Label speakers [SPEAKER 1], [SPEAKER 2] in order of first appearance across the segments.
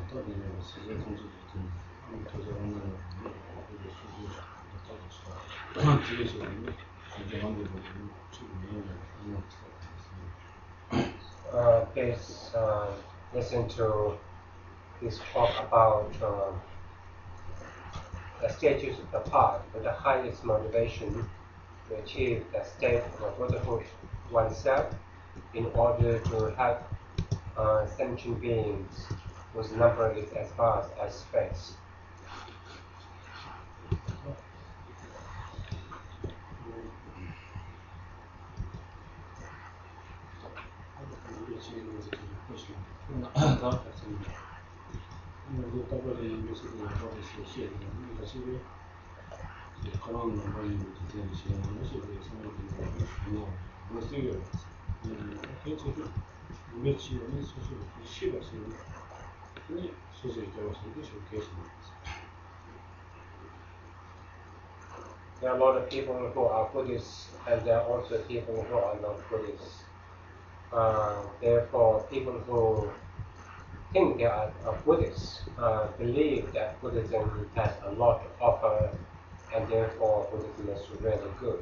[SPEAKER 1] 到底那个世界统治的政治，推销那个这个数据上，到底是这个是世界上的这个原因的，
[SPEAKER 2] Please listen to this talk about the stages of the path with the highest motivation to achieve the state of Buddhahood oneself in order to help sentient beings whose number is as vast as space. There are a lot of people who are Buddhists and there are also people who are not Buddhists. Therefore, people who think they are Buddhists believe that Buddhism has a lot to offer and therefore Buddhism is really good.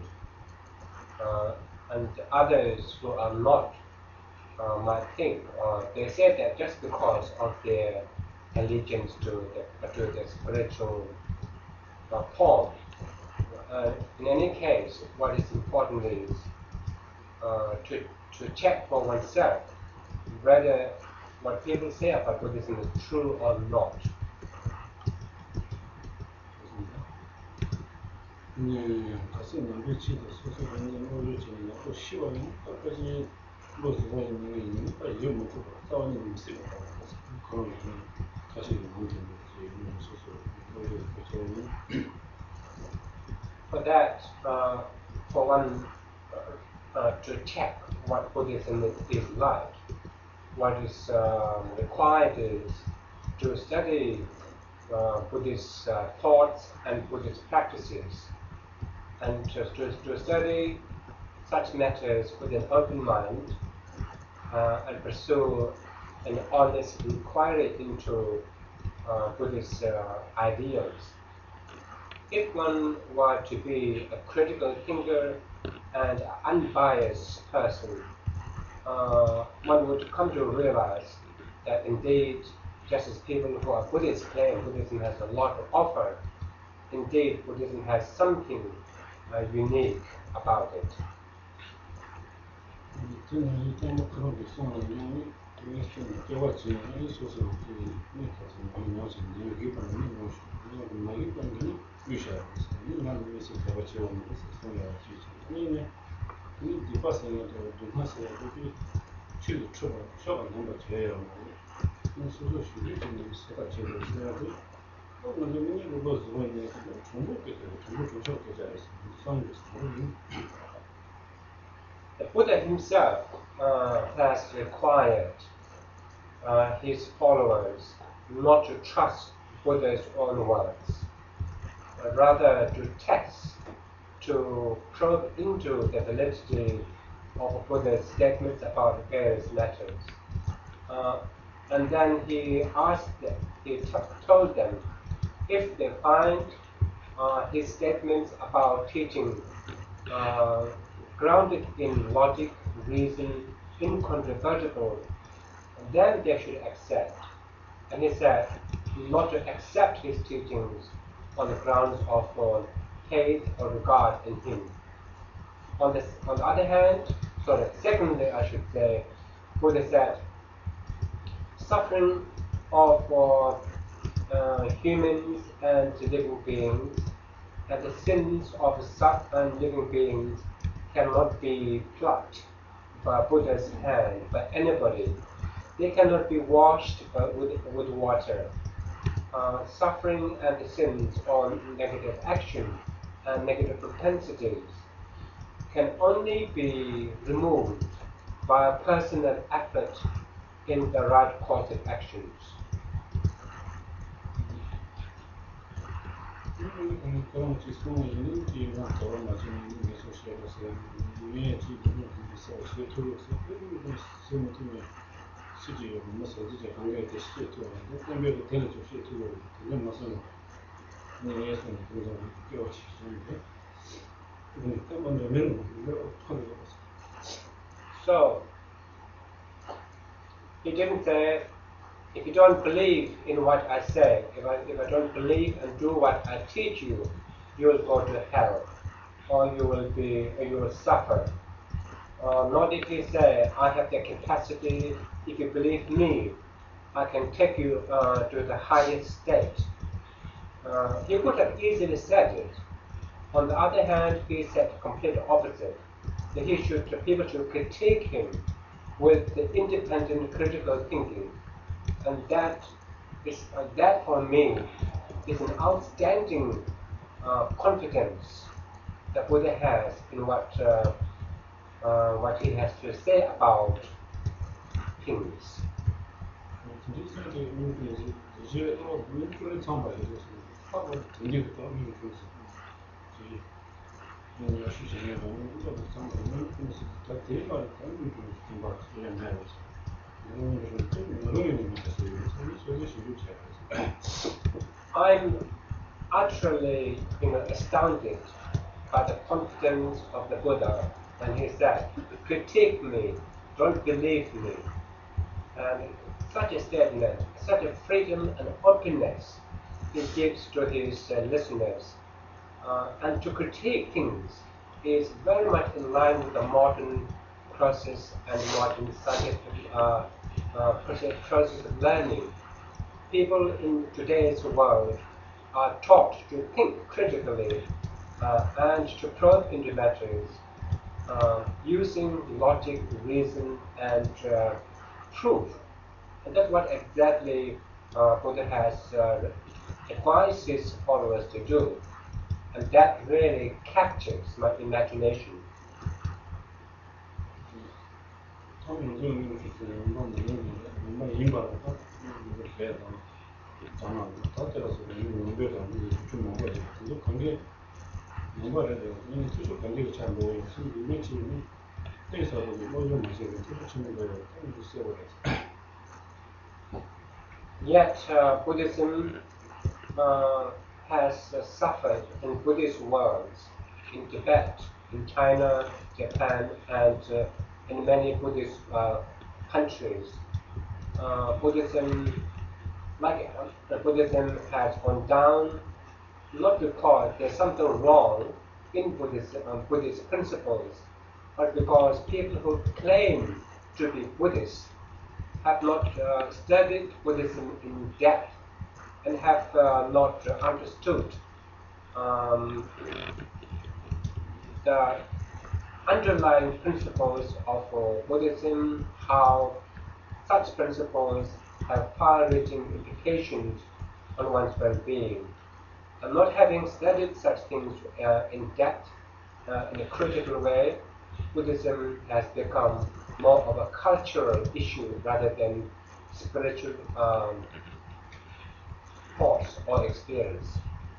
[SPEAKER 2] And others who are not might think, they say that just because of their allegiance to the spiritual form. In any case, what is important is to check for oneself whether what people say about Buddhism is true or not. For that, for one to check what Buddhism is like, what is required is to study Buddhist thoughts and Buddhist practices, and to study such matters with an open mind and pursue an honest inquiry into Buddhist ideals. If one were to be a critical thinker and unbiased person, one would come to realize that indeed, just as people who are Buddhists claim Buddhism has a lot to offer, indeed Buddhism has something unique about it. The Buddha himself has required his followers not to trust Buddha's own words, but rather to test, to probe into the validity of Buddha's statements about various matters. And then he told them if they find his statements about teaching grounded in logic, reason, incontrovertible, then they should accept. And he said not to accept his teachings on the grounds of faith or regard in him. On the other hand, secondly, I should say, Buddha said, suffering of humans and living beings and the sins of living beings cannot be plucked by Buddha's hand by anybody. They cannot be washed with water. Suffering and the sins or negative action and negative propensities can only be removed by a personal effort in the right course of actions.
[SPEAKER 1] 실제 실제 관계에 시에 들어가는데 관계가 되는 좀 시에 들어오고 그냥 무슨 내에서는 그런 깨워치 주는데 그러니까 먼저는 이거 하는 거 같아요.
[SPEAKER 2] So he didn't say, if you don't believe in what I say, if I don't believe and do what I teach you, you will go to hell, or you will suffer. Nor did he say, I have the capacity, if you believe me, I can take you to the highest state. He could have easily said it. On the other hand, he said the complete opposite. That people should critique him with the independent critical thinking. And that for me is an outstanding confidence that Buddha has in what he has to say about things. I'm utterly astounded by the confidence of the Buddha when he said, critique me, don't believe me. And such a statement, such a freedom and openness he gives to his listeners. And to critique things is very much in line with the modern process and modern scientific process of learning. People in today's world are taught to think critically and to probe into matters using logic, reason, and truth. And that's what exactly Buddha has advised his followers to do. And that really captures my imagination. Yet Buddhism has suffered in Buddhist worlds, in Tibet, in China, Japan, and in many Buddhist countries. Buddhism has gone down, not because there's something wrong in Buddhist principles, but because people who claim to be Buddhists have not studied Buddhism in depth and have not understood the underlying principles of Buddhism, how such principles have far-reaching implications on one's well-being. And not having studied such things in depth, in a critical way, Buddhism has become more of a cultural issue rather than spiritual force or experience.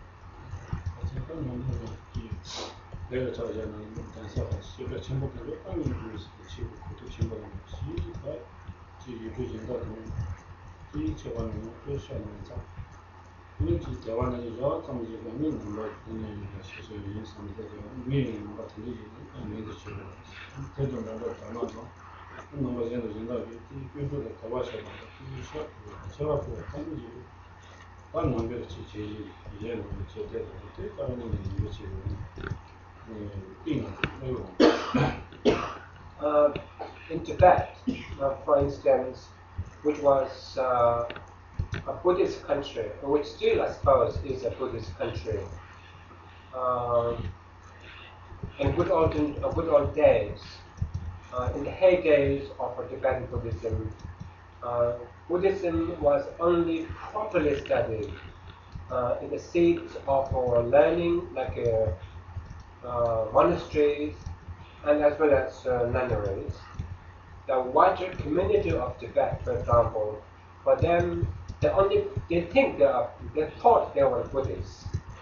[SPEAKER 2] In Tibet, for instance, which was a Buddhist country, which still, I suppose, is a Buddhist country, in good old days, in the heydays of Tibetan Buddhism, Buddhism was only properly studied in the seats of learning, like monasteries and as well as nunneries. The wider community of Tibet, for example, for them, they thought they were Buddhists,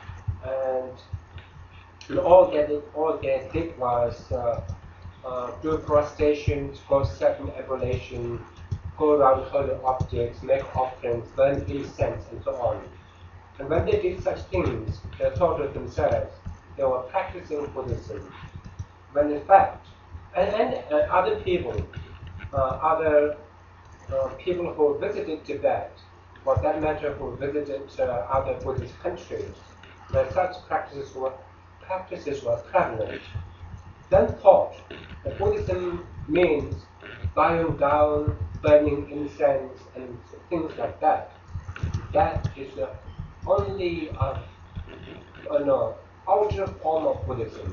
[SPEAKER 2] and all they did was do prostrations, go circumambulation, go around holy objects, make offerings, burn incense, and so on. And when they did such things, they thought of themselves they were practicing Buddhism. When in fact, and other people, other people who visited Tibet, for that matter, who visited other Buddhist countries, where such practices were prevalent, then thought that Buddhism means bowing down, burning incense, and things like that. That is only an outer form of Buddhism.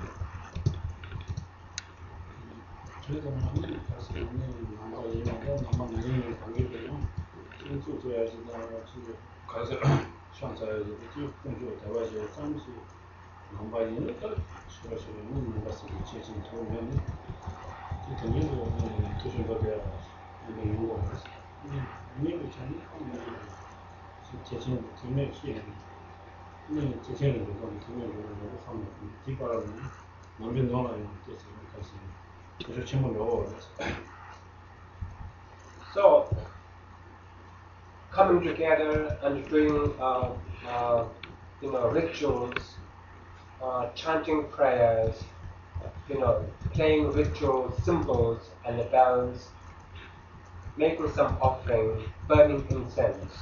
[SPEAKER 1] 그래서 사실 있는 남과 이해가 남과 문제는 관계되고 일주 줘야지나 지금 가서 상사에서 그 공주 대화에서 잠시 남바이니까 싫어서는 뭔가 쓰기 제신 도면은 그 등에서 도전 거대야 이게 용어가 있어. 이게 참 제신 등에 시에 이 제신을 좀 등에 놓고 하면 뒷바람은 남변 넣어놔야 돼서 다시
[SPEAKER 2] So, coming together and doing, rituals, chanting prayers, playing ritual symbols and the bells, making some offering, burning incense,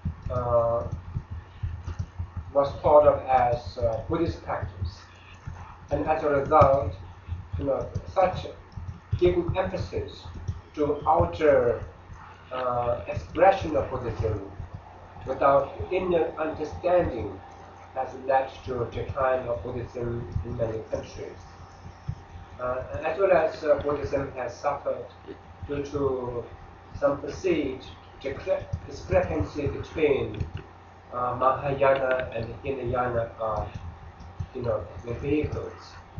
[SPEAKER 2] was thought of as Buddhist practice, and as a result, such giving emphasis to outer expression of Buddhism without inner understanding has led to a decline of Buddhism in many countries. As well as Buddhism has suffered due to some perceived discrepancy between Mahayana and Hinayana the vehicles.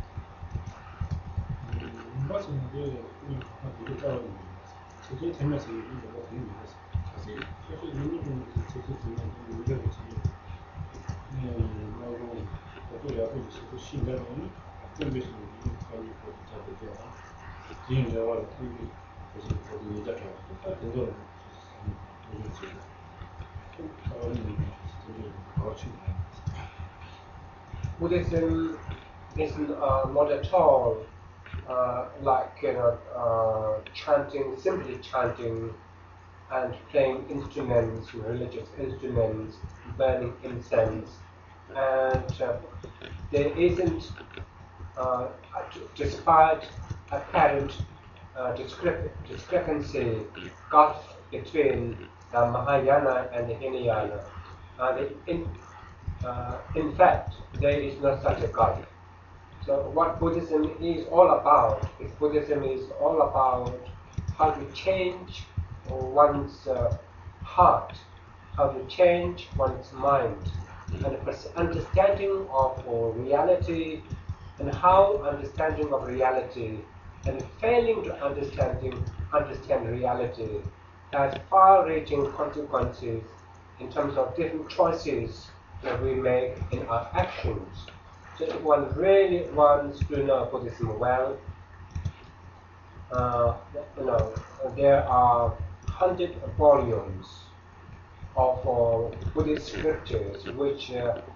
[SPEAKER 1] 맞아요. 이게 따로 제게 되면서 이거 되는 거죠. 사실 이런 부분은 제게 되면 문제가 있지. 그리고 또 야구 지수 신경은 준비해서 거기 잡을 때 진행자와 팀이 그래서 거기 이제 똑같은 거는 모르겠어요.
[SPEAKER 2] Buddhism is not at all like chanting, simply chanting and playing instruments, religious instruments, burning incense, and there isn't, despite apparent discrepancy, gulf between the Mahayana and the Hinayana. In fact, there is no such a gulf. So what Buddhism is all about is Buddhism is all about how to change one's heart, how to change one's mind, and understanding of reality, and how understanding of reality and failing to understand reality has far-reaching consequences in terms of different choices that we make in our actions. So if one really wants to know Buddhism well, there are 100 volumes of Buddhist scriptures which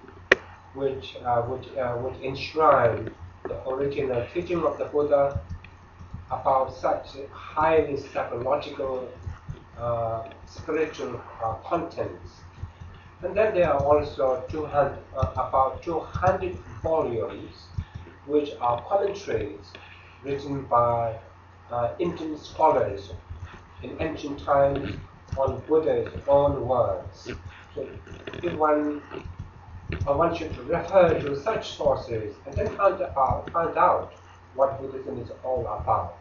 [SPEAKER 2] enshrine the original teaching of the Buddha about such highly psychological, spiritual contents. And then there are also about 200 volumes which are commentaries written by Indian scholars in ancient times on Buddha's own words. So if one should refer to such sources and then find out what Buddhism is all about.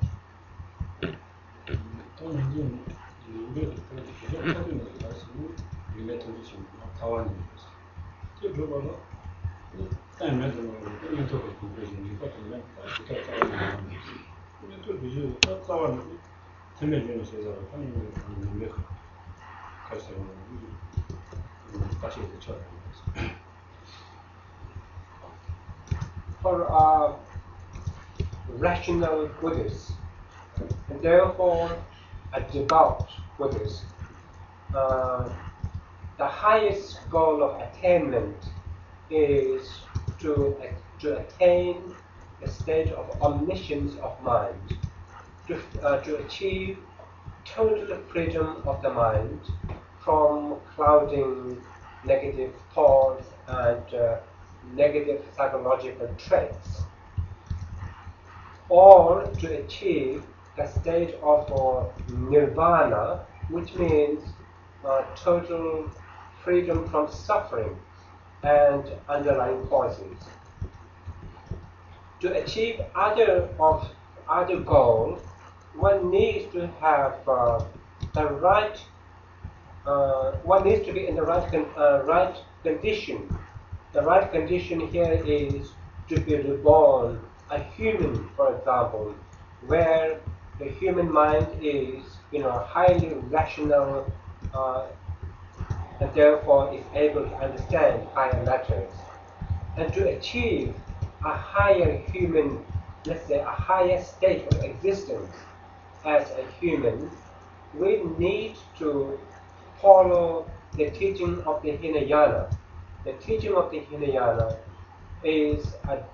[SPEAKER 2] For a rational Buddhist, and therefore a devout Buddhists, the highest goal of attainment is to attain the state of omniscience of mind, to achieve total freedom of the mind from clouding negative thoughts and negative psychological traits, or to achieve the state of nirvana, which means total freedom from suffering and underlying causes. To achieve either goal, one needs to have the right. One needs to be in the right condition. The right condition here is to be reborn a human, for example, where the human mind is, highly rational, and therefore is able to understand higher matters. And to achieve a higher human, let's say a higher state of existence as a human, we need to follow the teaching of the Hinayana. The teaching of the Hinayana is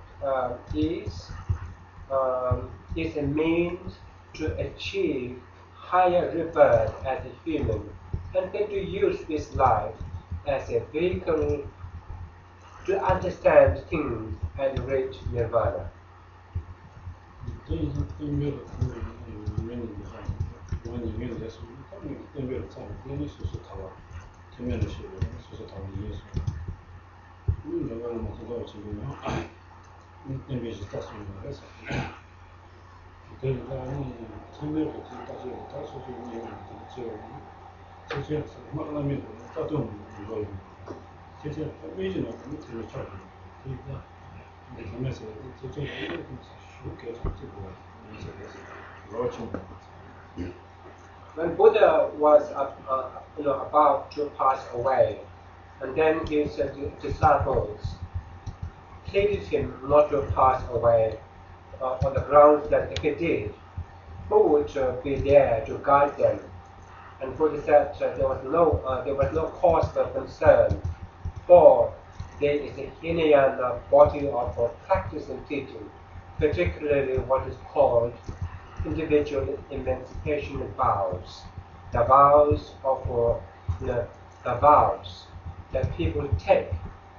[SPEAKER 2] a means to achieve higher rebirth as a human, and then to use this life as a vehicle to understand things and reach nirvana. When Buddha was about to pass away, and then his disciples pleaded him not to pass away on the grounds that if he did, who would be there to guide them? And Buddha said there was no cause for concern, for there is a Hinayana body of practice and teaching, particularly what is called individual emancipation vows, the vows that people take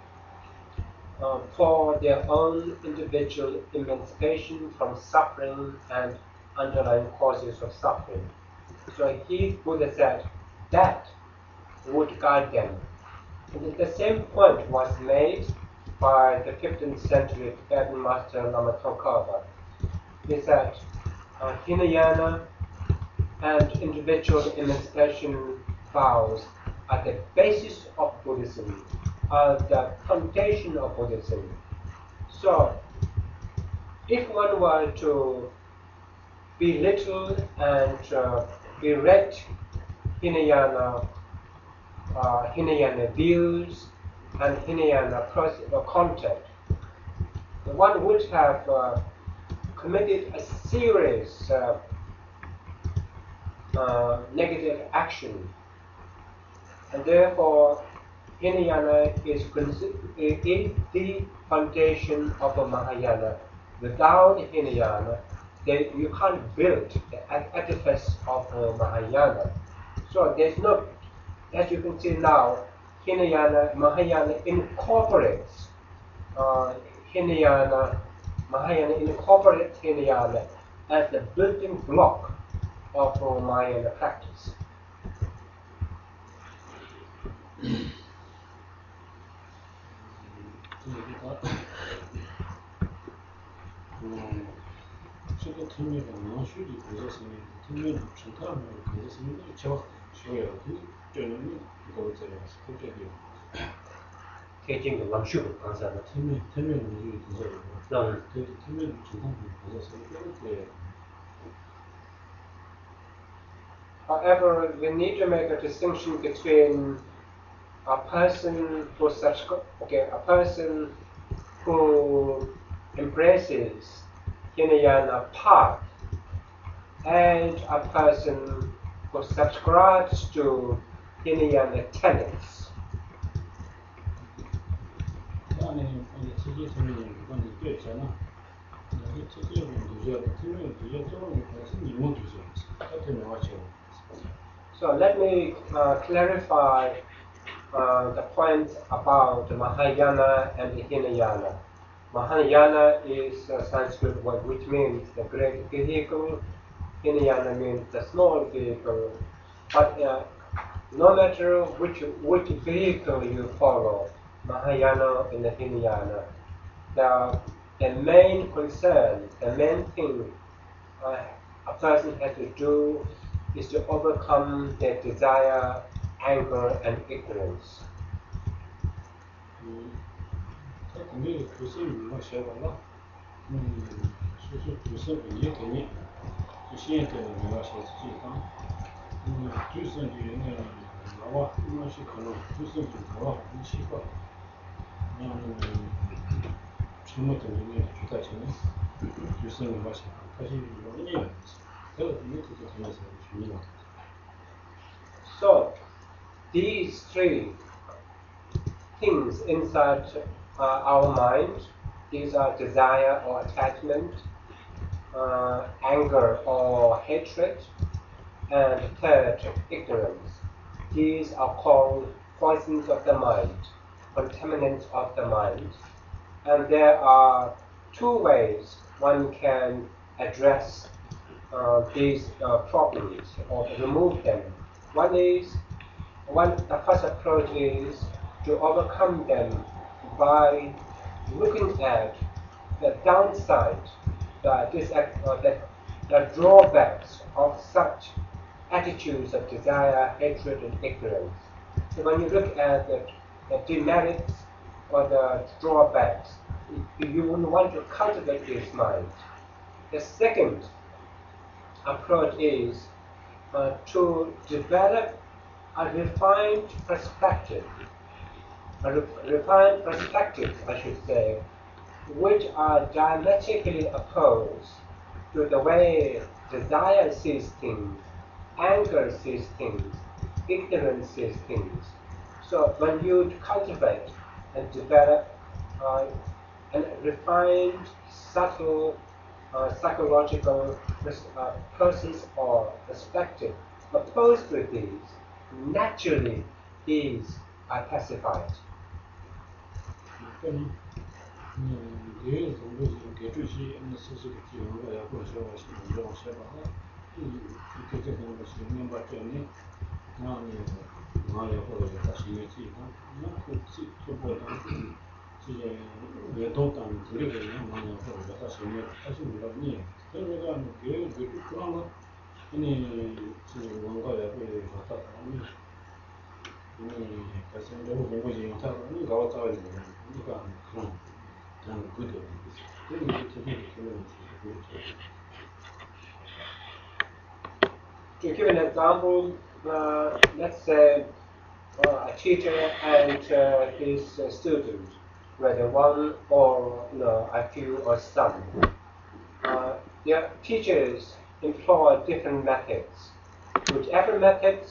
[SPEAKER 2] for their own individual emancipation from suffering and underlying causes of suffering. So Buddha said, that would guide them. And the same point was made by the 15th century Tibetan master Lama Tsongkhapa. He said, Hinayana and individual emancipation vows are the basis of Buddhism, are the foundation of Buddhism. So, if one were to belittle and berate Hinayana views and Hinayana content, one would have committed a serious negative action, and therefore Hinayana is the foundation of a Mahayana. Without Hinayana, you can't build the edifice of a Mahayana. So there's no, as you can see now, Mahayana incorporates Mahayana incorporates Hinayana as the building block of Mahayana practice. However, we need to make a distinction between a person who embraces Hinayana path and a person who subscribes to Hinayana tenets.
[SPEAKER 1] 안에 체계 성능이 그건 꽤 있잖아. 체계를 유지하고 팀을 유지하고 같은 임무 유지하지. 같은 영화죠.
[SPEAKER 2] So let me clarify the points about Mahayana and Hinayana. Mahayana is a Sanskrit word which means the great vehicle. Hinayana means the small vehicle. But no matter which vehicle you follow, Mahayana and the Hinayana, the main concern, the main thing a person has to do is to overcome their desire, anger, and ignorance.
[SPEAKER 1] 근데 교수님 뭐 시작하나? 수수 교수 이해 되니? 시행 때는 내가 시작했지. 교수님이 나와 이것이 그런 교수님 나와 이 시가 나는 정말 되게 좋다지네. 교수님 맛이 다시 이거는 그래서 이것도 되면서 중요한.
[SPEAKER 2] So, these three things inside our mind, these are desire or attachment, anger or hatred, and third, ignorance. These are called poisons of the mind, contaminants of the mind. And there are two ways one can address these problems or remove them. The first approach is to overcome them by looking at the downside, the drawbacks of such attitudes of desire, hatred, and ignorance. So when you look at the demerits or the drawbacks, you wouldn't want to cultivate this mind. The second approach is to develop a refined perspective, I should say, which are diametrically opposed to the way desire sees things, anger sees things, ignorance sees things. So when you cultivate and develop a refined, subtle, psychological process or perspective opposed to these, naturally these are pacified. To give an example, let's say a teacher and his student, whether one or a few or some. Their teachers employ different methods. Whichever method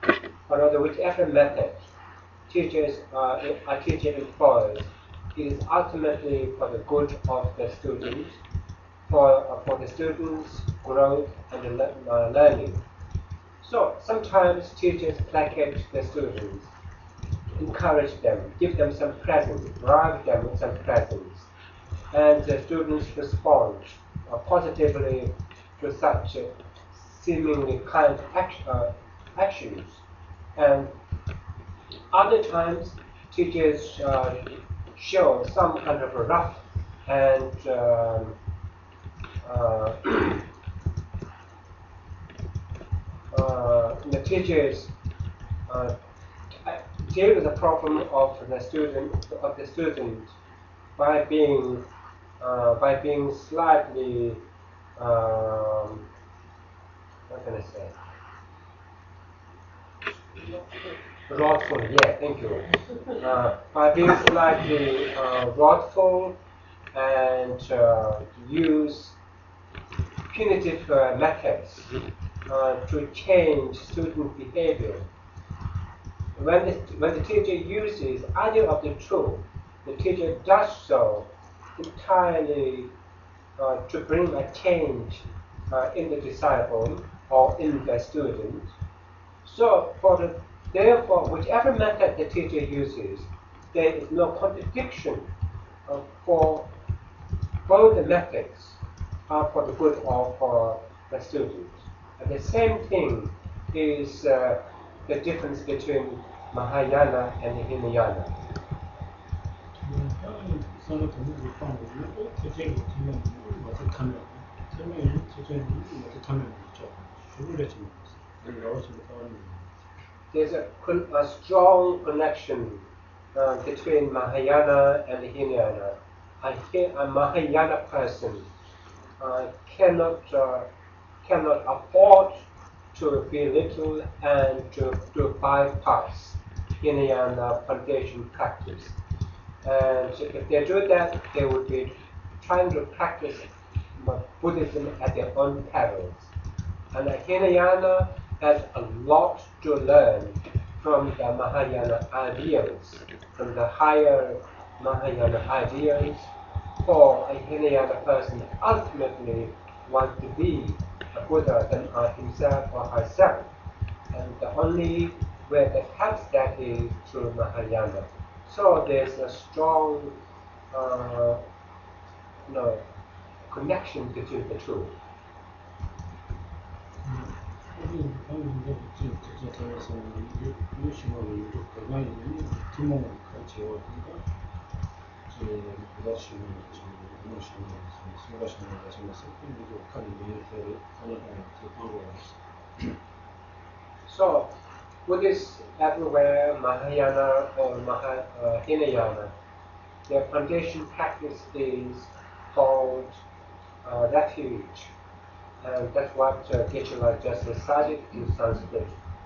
[SPEAKER 2] a teacher employs, it is ultimately for the good of the student, for the student's growth and learning. So sometimes teachers placate the students, encourage them, give them some presents, bribe them with some presents, and the students respond positively to such seemingly kind actions. And other times, teachers show some kind of a rough and the teachers deal with the problem of the student by being slightly what can I say? Wrathful, yeah, thank you. By being slightly wrathful and use punitive methods to change student behavior. When the teacher uses either of the two, the teacher does so entirely to bring a change in the disciple or in the student. So, therefore, whichever method the teacher uses, there is no contradiction for both the methods are for the good of the student. And the same thing is the difference between Mahayana and Hinayana. There's a strong connection between Mahayana and Hinayana. A Mahayana person cannot afford to belittle and to bypass Hinayana foundation practice. And if they do that, they would be trying to practice Buddhism at their own perils. And Hinayana has a lot to learn from the Mahayana ideals, from the higher Mahayana ideals, for a Hinayana person ultimately wants to be a Buddha than himself or herself. And the only way that helps that is through Mahayana. So there's a strong connection between the two. So, Buddhists everywhere, Mahayana or Hinayana, their foundation practice is called refuge. And that's what Geshe-la just recited in Sanskrit.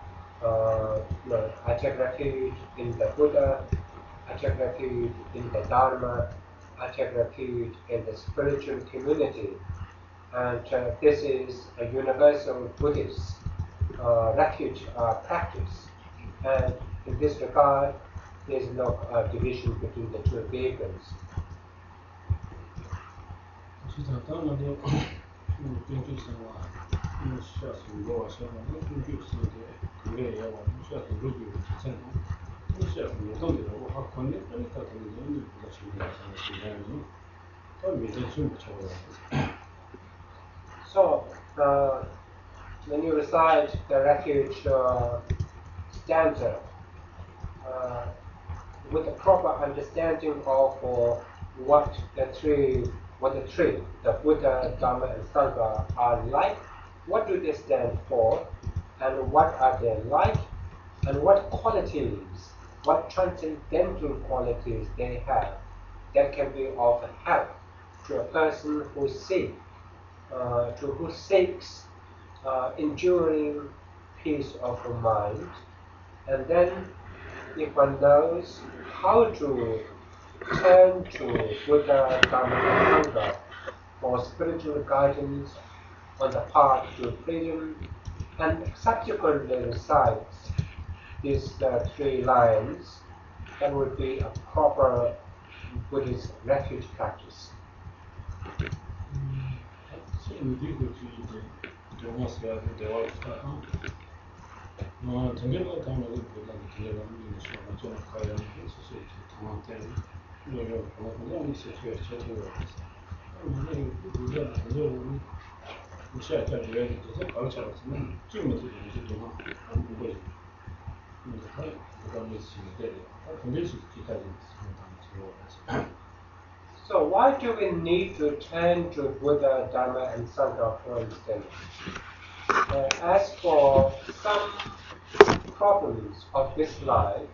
[SPEAKER 2] I take refuge in the Buddha, I take refuge in the Dharma, I take refuge in the spiritual community. And this is a universal Buddhist refuge practice. And in this regard, there is no division between the two vehicles. So, when you recite the refuge stanza, with a proper understanding of what the three, the Buddha, Dharma, and Sangha are like, what do they stand for, and what are they like, and what qualities, what transcendental qualities they have that can be of help to a person who seeks enduring peace of mind. And then if one knows how to turn to Buddha, Dharma, and Sangha for spiritual guidance on the path to freedom, and subsequently recites these three lines, that would be a proper Buddhist refuge practice. So why do we need to turn to Buddha, Dharma, and Sangha, for instance? As for some problems of this life,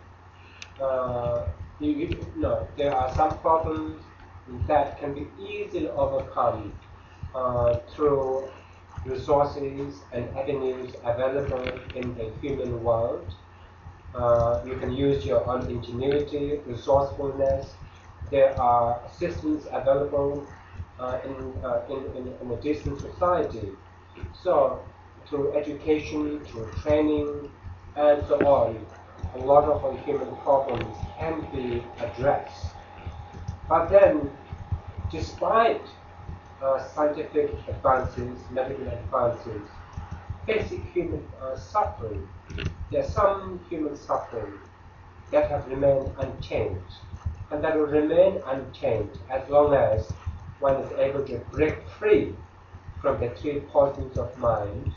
[SPEAKER 2] there are some problems that can be easily overcome through resources and avenues available in the human world. You can use your own ingenuity, resourcefulness. There are assistance available in a decent society. So, through education, through training, and so on, a lot of our human problems can be addressed. But then, despite scientific advances, medical advances, basic human suffering, there's some human suffering that have remained unchanged, and that will remain unchanged as long as one is able to break free from the three poisons of mind.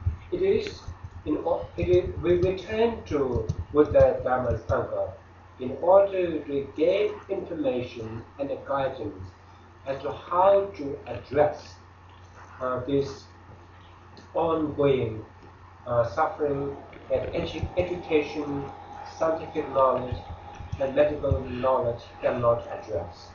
[SPEAKER 2] We return to Buddha, Dharma, and Sangha in order to gain information and guidance as to how to address this ongoing suffering that education, scientific knowledge, and medical knowledge cannot address.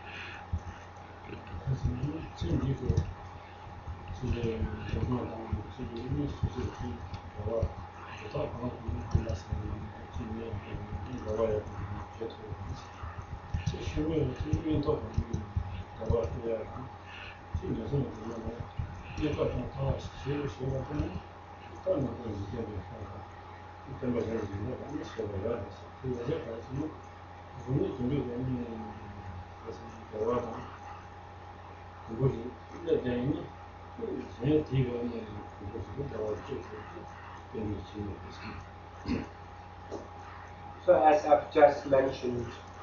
[SPEAKER 1] 但是你真理说，就是有没有当就是因为就是去国外，我到可能那什么经验跟国外接触，这学问这因为到可能国外对啊，这女生怎么呢？一个上他学了可能干了这一件的看法，根本就是那个你学不了的事，所以我在什么，我们准备人国外的。그것이 일대인이 전혀 뒤가 없는 그것을 나와주고 있는 것입니다.
[SPEAKER 2] So as I've just mentioned,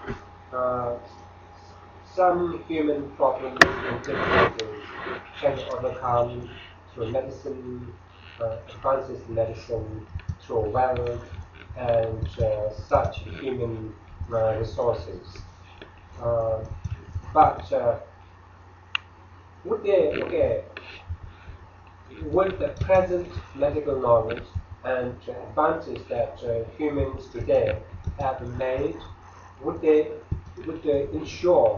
[SPEAKER 2] some human problems and difficulties can be overcome through medicine, advances in medicine, through wealth, and such human resources. But with the present medical knowledge and advances that humans today have made, would they ensure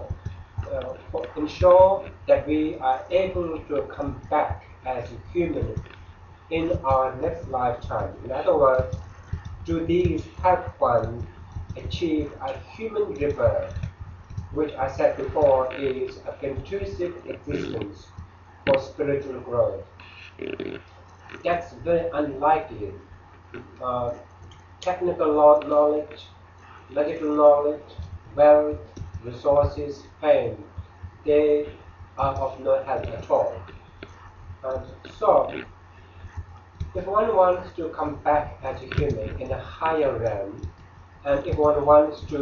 [SPEAKER 2] that we are able to come back as human in our next lifetime? In other words, do these help one achieve a human rebirth, which I said before is a conducive existence for spiritual growth? That's very unlikely. Technical knowledge, medical knowledge, wealth, resources, fame, they are of no help at all. So, if one wants to come back as a human in a higher realm, and if one wants to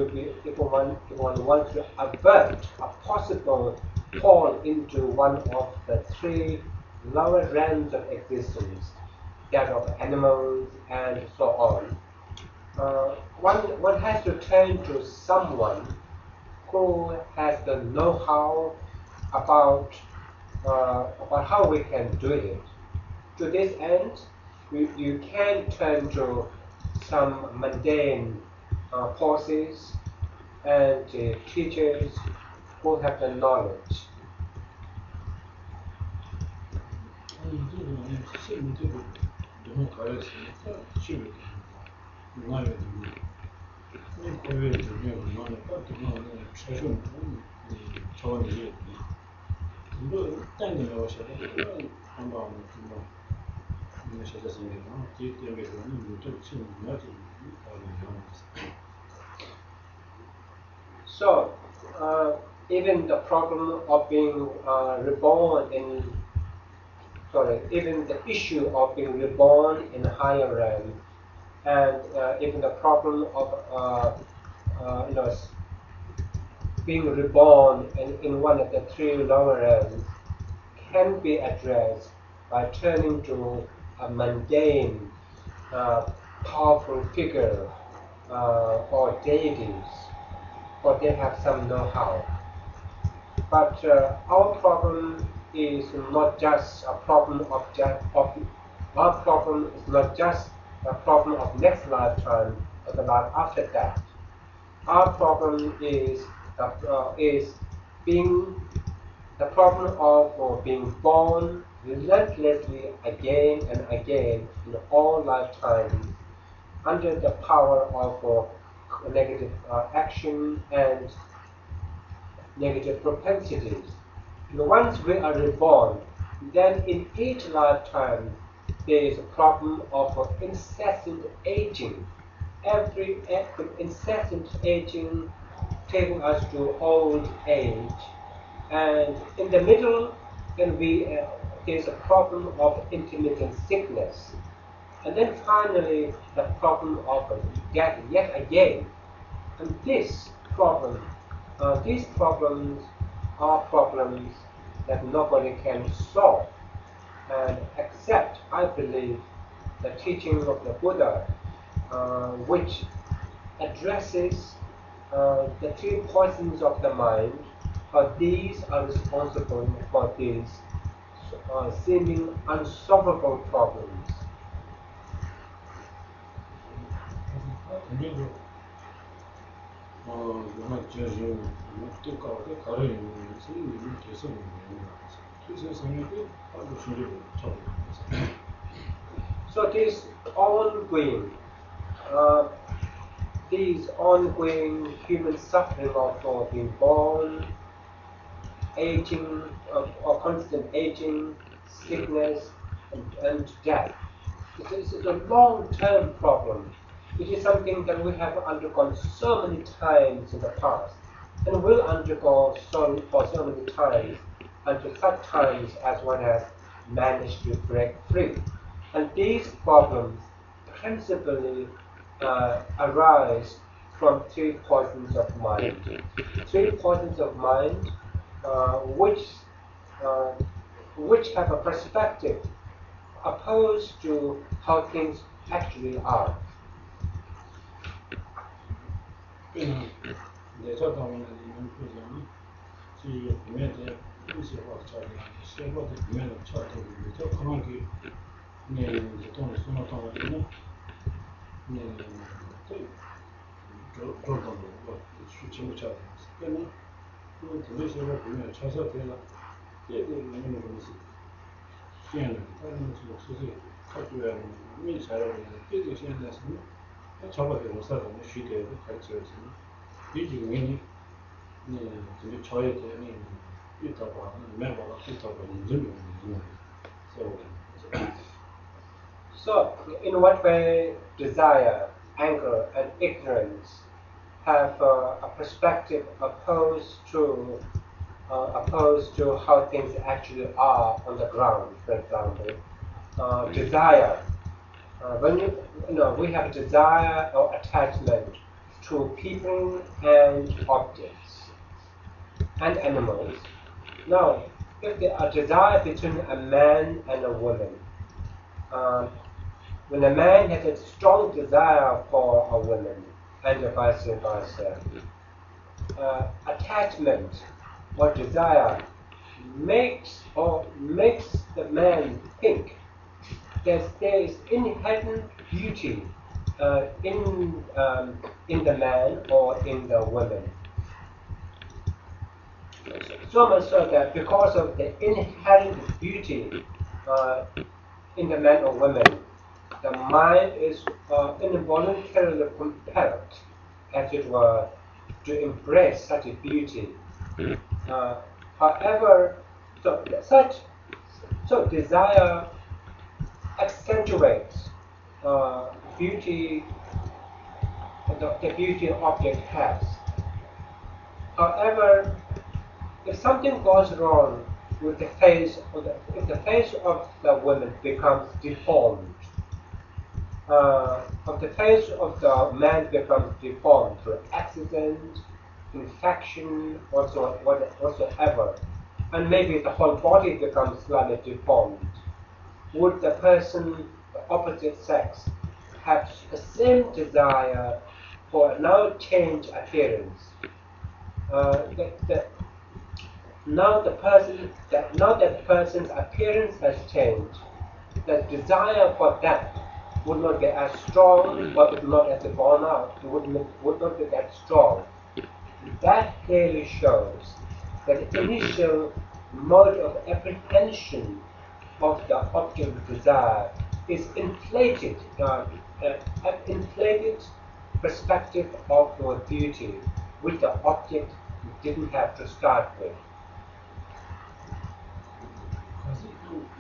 [SPEAKER 2] avert a possible fall into one of the three lower realms of existence, that of animals and so on, one has to turn to someone who has the know-how about how we can do it. To this end, you can turn to some mundane forces and teachers who have the knowledge. So, even the problem of being even the issue of being reborn in a higher realm, and even the problem of being reborn in one of the three lower realms can be addressed by turning to a mundane, powerful figure or deities, for they have some know-how. But our problem is not just a problem of our problem is not just a problem of next lifetime or the life after that. Our problem is being the problem of being born relentlessly again and again in all lifetimes under the power of negative action and negative propensities. And once we are reborn, then in each lifetime there is a problem of incessant aging. Every incessant aging taking us to old age, and in the middle then there's a problem of intermittent sickness, and then finally the problem of death yet again. And these problems are problems that nobody can solve, and except, I believe, the teaching of the Buddha, which addresses the three poisons of the mind, but these are responsible for these seeming unsolvable problems.
[SPEAKER 1] 전체적으로 영화 지어진 뜻가운데 가려있는 선생님이 개성을 내용하면서 세상에도 아주 신뢰를 잡으면서
[SPEAKER 2] So these ongoing human suffering of being born, aging, or constant aging, sickness, and death. It is a long-term problem. It is something that we have undergone so many times in the past, and will undergo for so many times until such times as one has managed to break free. And these problems principally arise from three poisons of mind. Three poisons of mind which have a perspective opposed to how things actually are.
[SPEAKER 1] 내자당원의 표정이 지금 구매대 의식화자의 세번째 구매를 찾아보면서 그런 게 이제 돈을 수납하고는 저도 수치를 찾아서 그러면 그 대세가 구매를 찾아서 되나 얘들 있는 거지 시행을 다른 것으로 쓰지 가져야 미사를 되게 시행해서는 저번에 사람이 쉬게 같이 해서 이 중에 근데 저에 대한 있다고 하는 멤버가 있다고 인정이 있는
[SPEAKER 2] So, in what way desire, anger, and ignorance have a perspective opposed to how things actually are on the ground? For example, desire. When we have desire or attachment to people and objects and animals. Now, if there are desire between a man and a woman, when a man has a strong desire for a woman, and vice versa, attachment or desire makes the man think that there is inherent beauty in the man or in the woman. So much so that because of the inherent beauty in the man or woman, the mind is involuntarily compelled, as it were, to embrace such a beauty. However, so desire accentuates beauty, the beauty an object has. However, if something goes wrong with the face, if the face of the woman becomes deformed, if the face of the man becomes deformed through accident, infection, whatsoever, and maybe the whole body becomes slightly deformed, would the person, the opposite sex, have the same desire for now change appearance? Now that the person's appearance has changed, the desire for that would not get as strong, but would not get borne out. It would not get that strong. That clearly shows that the initial mode of apprehension of the object of desire is inflated perspective of your beauty, which the object didn't have to start with.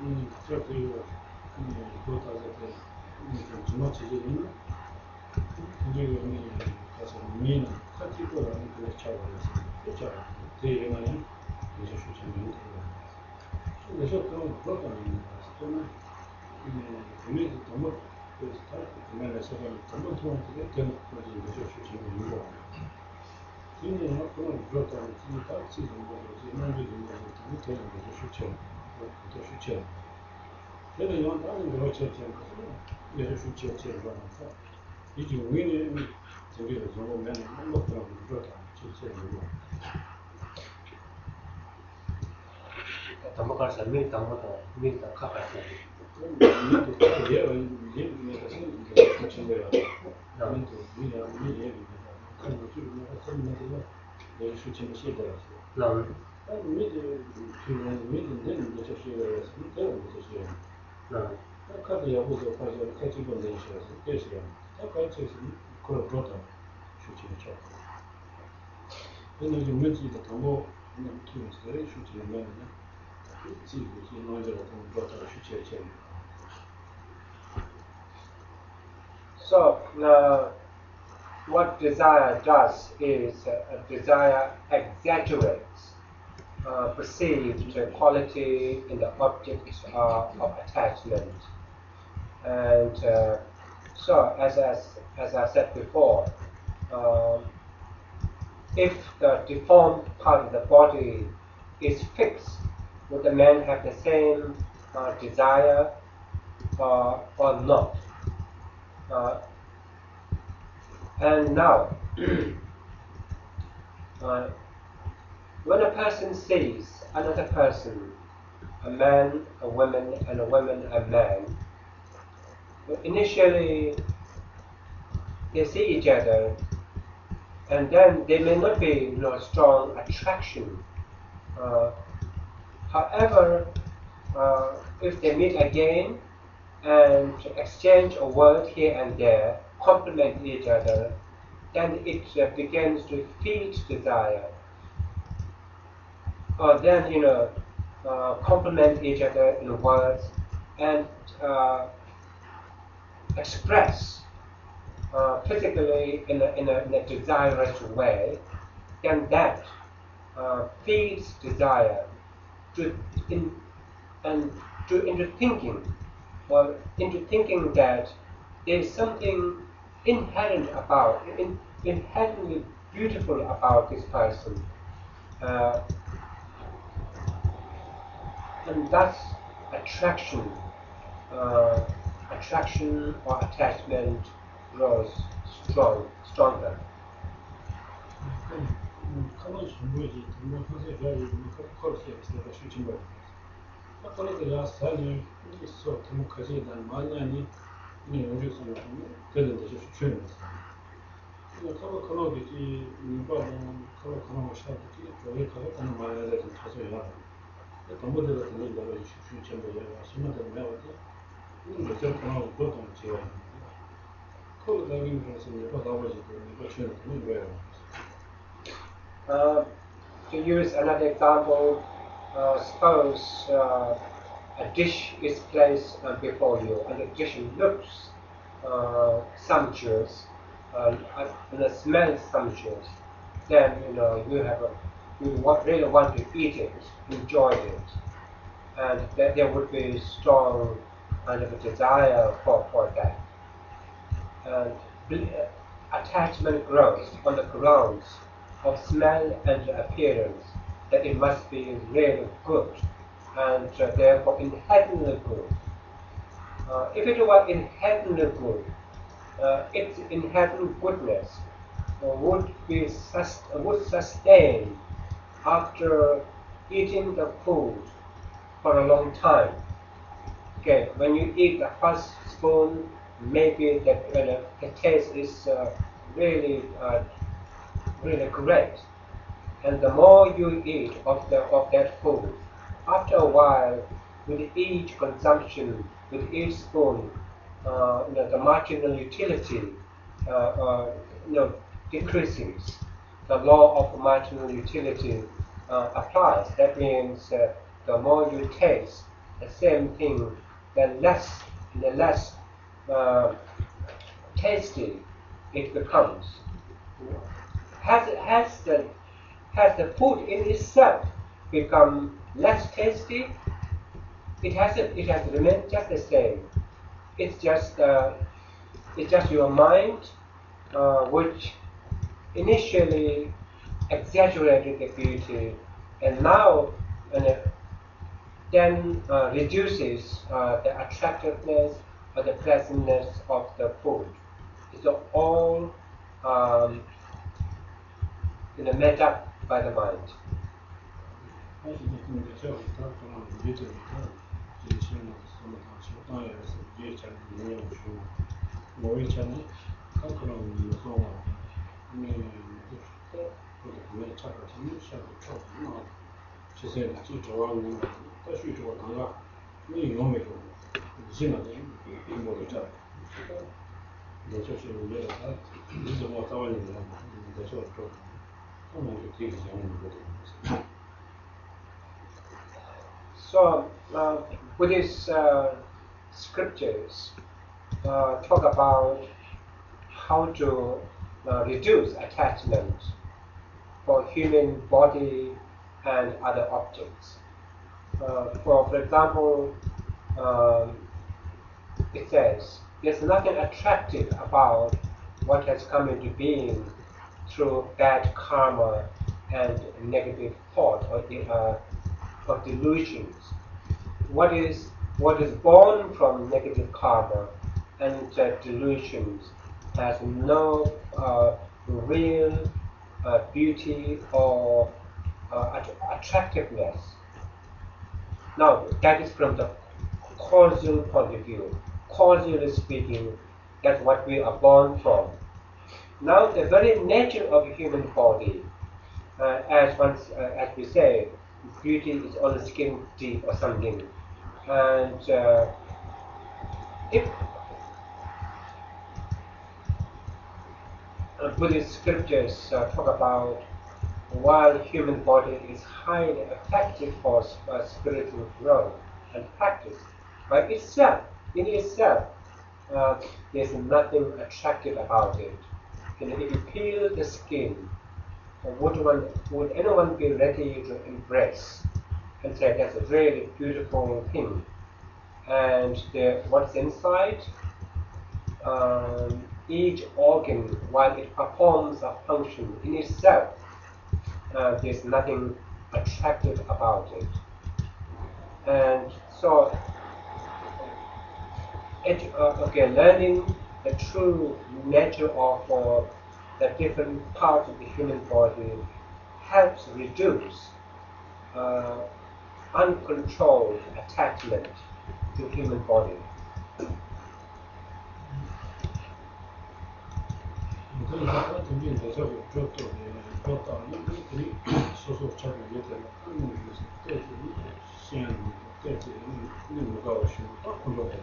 [SPEAKER 1] 제가 그것하고 정말 지지는 굉장히 가서 미는 카티고라는 그 차원에서 그렇죠. 대행하는 이제 수준이 그래서 그런 것도 아닙니다. 저는 우리도 너무 그 스타트 그만해서 너무 통하게 되는 거지 이제 수준이 있는 거. 근데 그런 것도 아니니까 지금 뭐지 너무 되는 거죠 수준. 또 수준. 그래서 이런 다른 거 처치하는 것은 이제 수준 제거하면서 이제 우리는 저기서 보면 뭐 그런 것도 실제로
[SPEAKER 2] Tambah sambil tambah minta kapan? So, what desire does is desire exaggerates perceived quality in the object of attachment. And so, as I said before, if the deformed part of the body is fixed, would the man have the same desire or not? And now, when a person sees another person, a man, a woman, and a woman, a man, initially they see each other, and then there may not be strong attraction. However, if they meet again and exchange a word here and there, complement each other, then it begins to feed desire. Or then, complement each other in words and express physically in a desirous way, then that feeds desire into thinking that there is something inherently beautiful about this person, and thus attraction or attachment grows stronger. To use another example, suppose a dish is placed before you, and the dish looks sumptuous, and the smell is sumptuous. Then you really want to eat it, enjoy it, and there would be strong kind of a desire for that. And attachment grows on the grounds of smell and appearance, that it must be really good and therefore inherently good. If it were inherently good, its inherent goodness would sustain after eating the food for a long time. Okay, when you eat the first spoon, maybe the taste is really great, and the more you eat of that food, after a while, with each consumption, with each spoon, the marginal utility decreases. The law of marginal utility applies. That means the more you taste, the same thing, the less tasty it becomes. Has the food in itself become less tasty? It has remained just the same. It's just your mind which initially exaggerated the beauty, and now then reduces the attractiveness or the pleasantness of the food. It's all made up by the mind.
[SPEAKER 1] 但是呢，跟这样他可能也这个这些呢，什么他说当然是也讲没有说，我以前呢，他可能说嘛，你就是或者没差点什么下头跳什么，其实呢，最主要呢，但是主要当然，你有没有，现在的有没有这样，我就是觉得他，你怎么早晚你在做做，后面就这个项目不同。
[SPEAKER 2] So, Buddhist scriptures talk about how to reduce attachment for human body and other objects. For example, it says, there's nothing attractive about what has come into being through bad karma and negative thought or delusions. What is born from negative karma and delusions has no real beauty or attractiveness. Now, that is from the causal point of view. Causally speaking, that's what we are born from. Now, the very nature of the human body, as we say, beauty is on the skin deep or something. And if Buddhist scriptures talk about while human body is highly effective for spiritual growth and practice, by itself, in itself, there's nothing attractive about it. And if you peel the skin, would anyone be ready to embrace and say that's a really beautiful thing? And what's inside? Each organ, while it performs a function in itself, there's nothing attractive about it. And so, learning the true nature of the different parts of the human body helps reduce uncontrolled attachment to human body.
[SPEAKER 1] 可是他肯定在这个比较大，你说差别也在那，就是带着先带着那么高的胸，大空调的，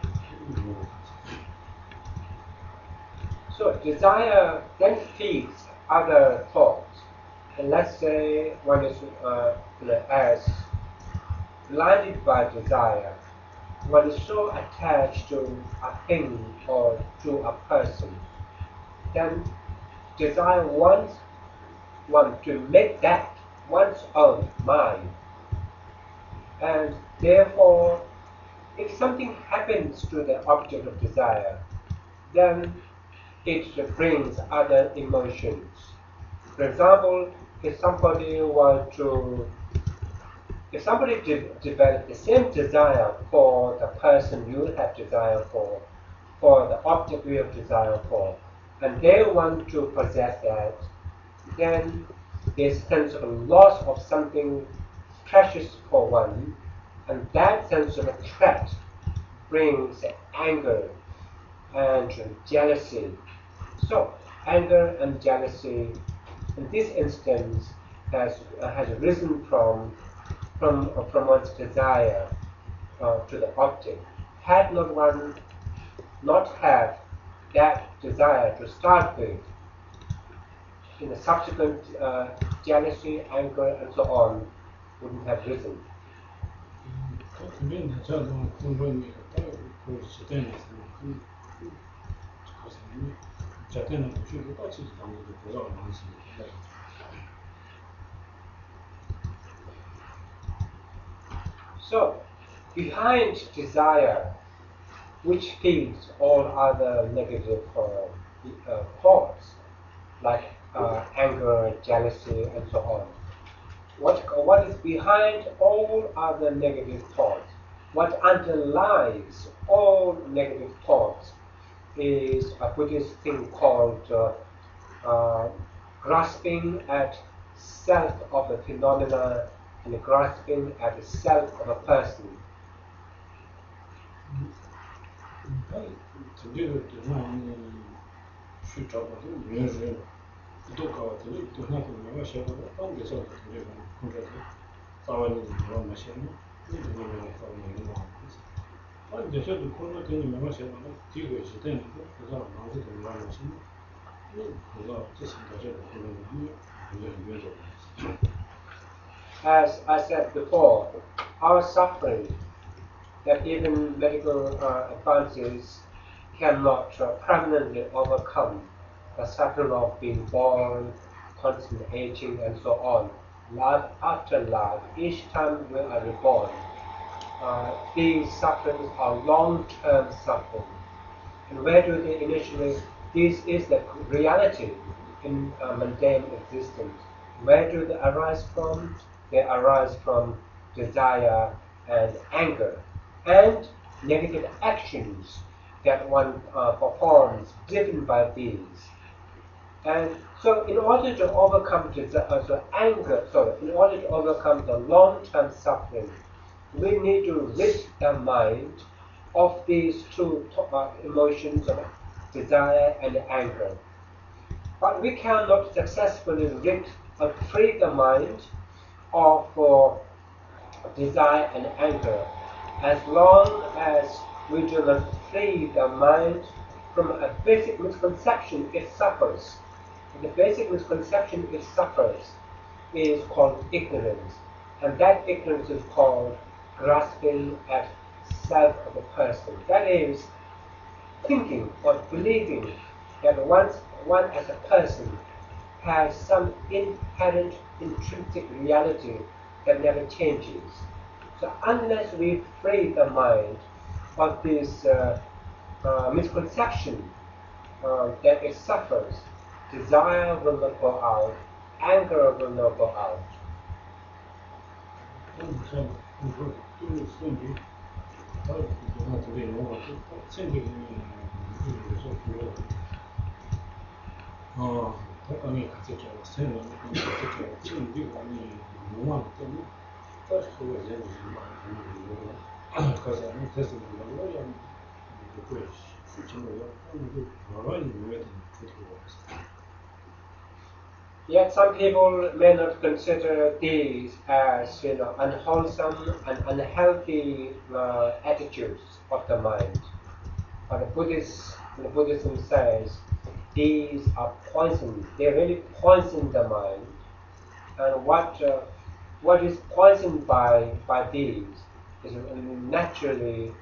[SPEAKER 2] So desire then feeds other thoughts. And let's say one is as blinded by desire, one is so attached to a thing or to a person, then desire wants one to make that one's own mind. And therefore, if something happens to the object of desire, then it brings other emotions. For example, if somebody develop the same desire for the person you have desire for the object you have desire for, and they want to possess that, then this sense of a loss of something precious for one, and that sense of a threat brings anger and jealousy. So, anger and jealousy in this instance has arisen from one's desire to the object. Had not one not had that desire to start with, in the subsequent jealousy, anger, and so on wouldn't have risen.
[SPEAKER 1] 他 근데 저도 공부하니까 그 시대에서 큰 가서는 자태는 주로 같이 당기도 보자가 많습니다.
[SPEAKER 2] So, behind desire, which feeds all other negative thoughts, like anger, jealousy, and so on. What is behind all other negative thoughts? What underlies all negative thoughts is a Buddhist thing called grasping at self of a phenomena and grasping at the self of a person.
[SPEAKER 1] 전제를 되는 수자가도 유연해. 구독과 들이 또 하나 더 시작하고 또 계속 들이 공부해서 싸워는 뭐 마시는 이거는 싸우는 거 같아요. 아니 대셔도 코로나 때문에 마시는 뒤고 있을 때는 그 사람 많이 들어 마시는 그거 뜻은 가지고 그러는
[SPEAKER 2] As I said before, our suffering that even medical advances cannot permanently overcome, the suffering of being born, constant aging, and so on. Life after life, each time we are reborn, these sufferings are long-term suffering. And where do they initially? This is the reality in mundane existence. Where do they arise from? They arise from desire and anger and negative actions that one performs driven by these. And so in order to overcome in order to overcome the long-term suffering, we need to rid the mind of these two emotions of desire and anger. But we cannot successfully free the mind of desire and anger as long as we do not free the mind from a basic misconception it suffers. The basic misconception it suffers is called ignorance, and that ignorance is called grasping at self of a person. That is, thinking or believing that one as a person has some inherent intrinsic reality that never changes. So unless we free the mind of this misconception that it suffers, desire will not go out, anger will not go out.
[SPEAKER 1] 아니 같이 좀 세는 같이 지금 이거 아니 너무 때문에 다시 그거 이제 그래서 아니 됐어 뭐야 그 수치는
[SPEAKER 2] Yet some people may not consider these as unwholesome and unhealthy attitudes of the mind. But the Buddhism says these are poison. They really poison the mind. And what is poisoned by these is naturally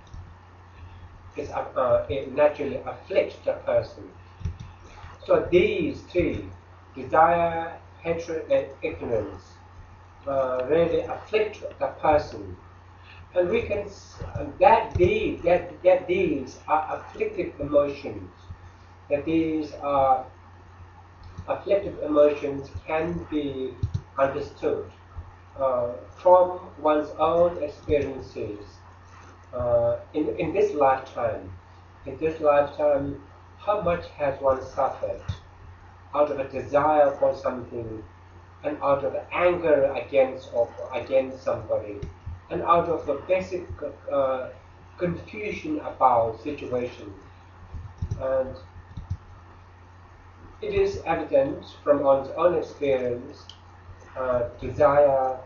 [SPEAKER 2] it naturally afflicts the person. So these three, desire, hatred, and ignorance, really afflict the person. And we can that these are afflictive emotions. That these are afflictive emotions can be understood from one's own experiences in this lifetime. In this lifetime, how much has one suffered out of a desire for something, and out of anger against somebody, and out of a basic confusion about situation. And it is evident from one's own experience, desire,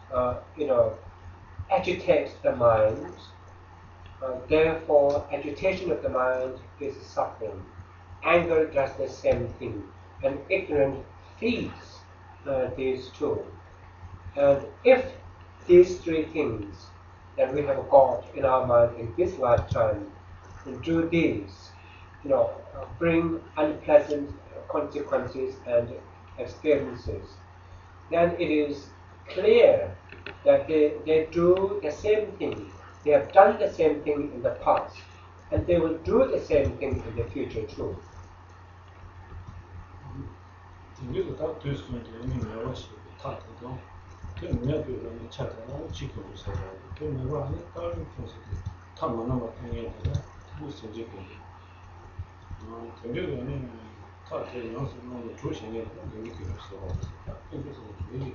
[SPEAKER 2] agitates the mind. Therefore, agitation of the mind is suffering. Anger does the same thing, and ignorance feeds these two. And if these three things, that we have got in our mind in this lifetime, and do these, bring unpleasant consequences and experiences, then it is clear that they do the same thing. They have done the same thing in the past, and they will do the same thing in the future too.
[SPEAKER 1] 이게 다 되스는 되는 거라서 다도 그냥 그런 차가운 지금을 살아. 그 내가 하는 다른 프로세스 다 만나면 당연히 무슨 지금 굉장히 다 대연수는 조심해야 되는 게 없어. 그래서 되게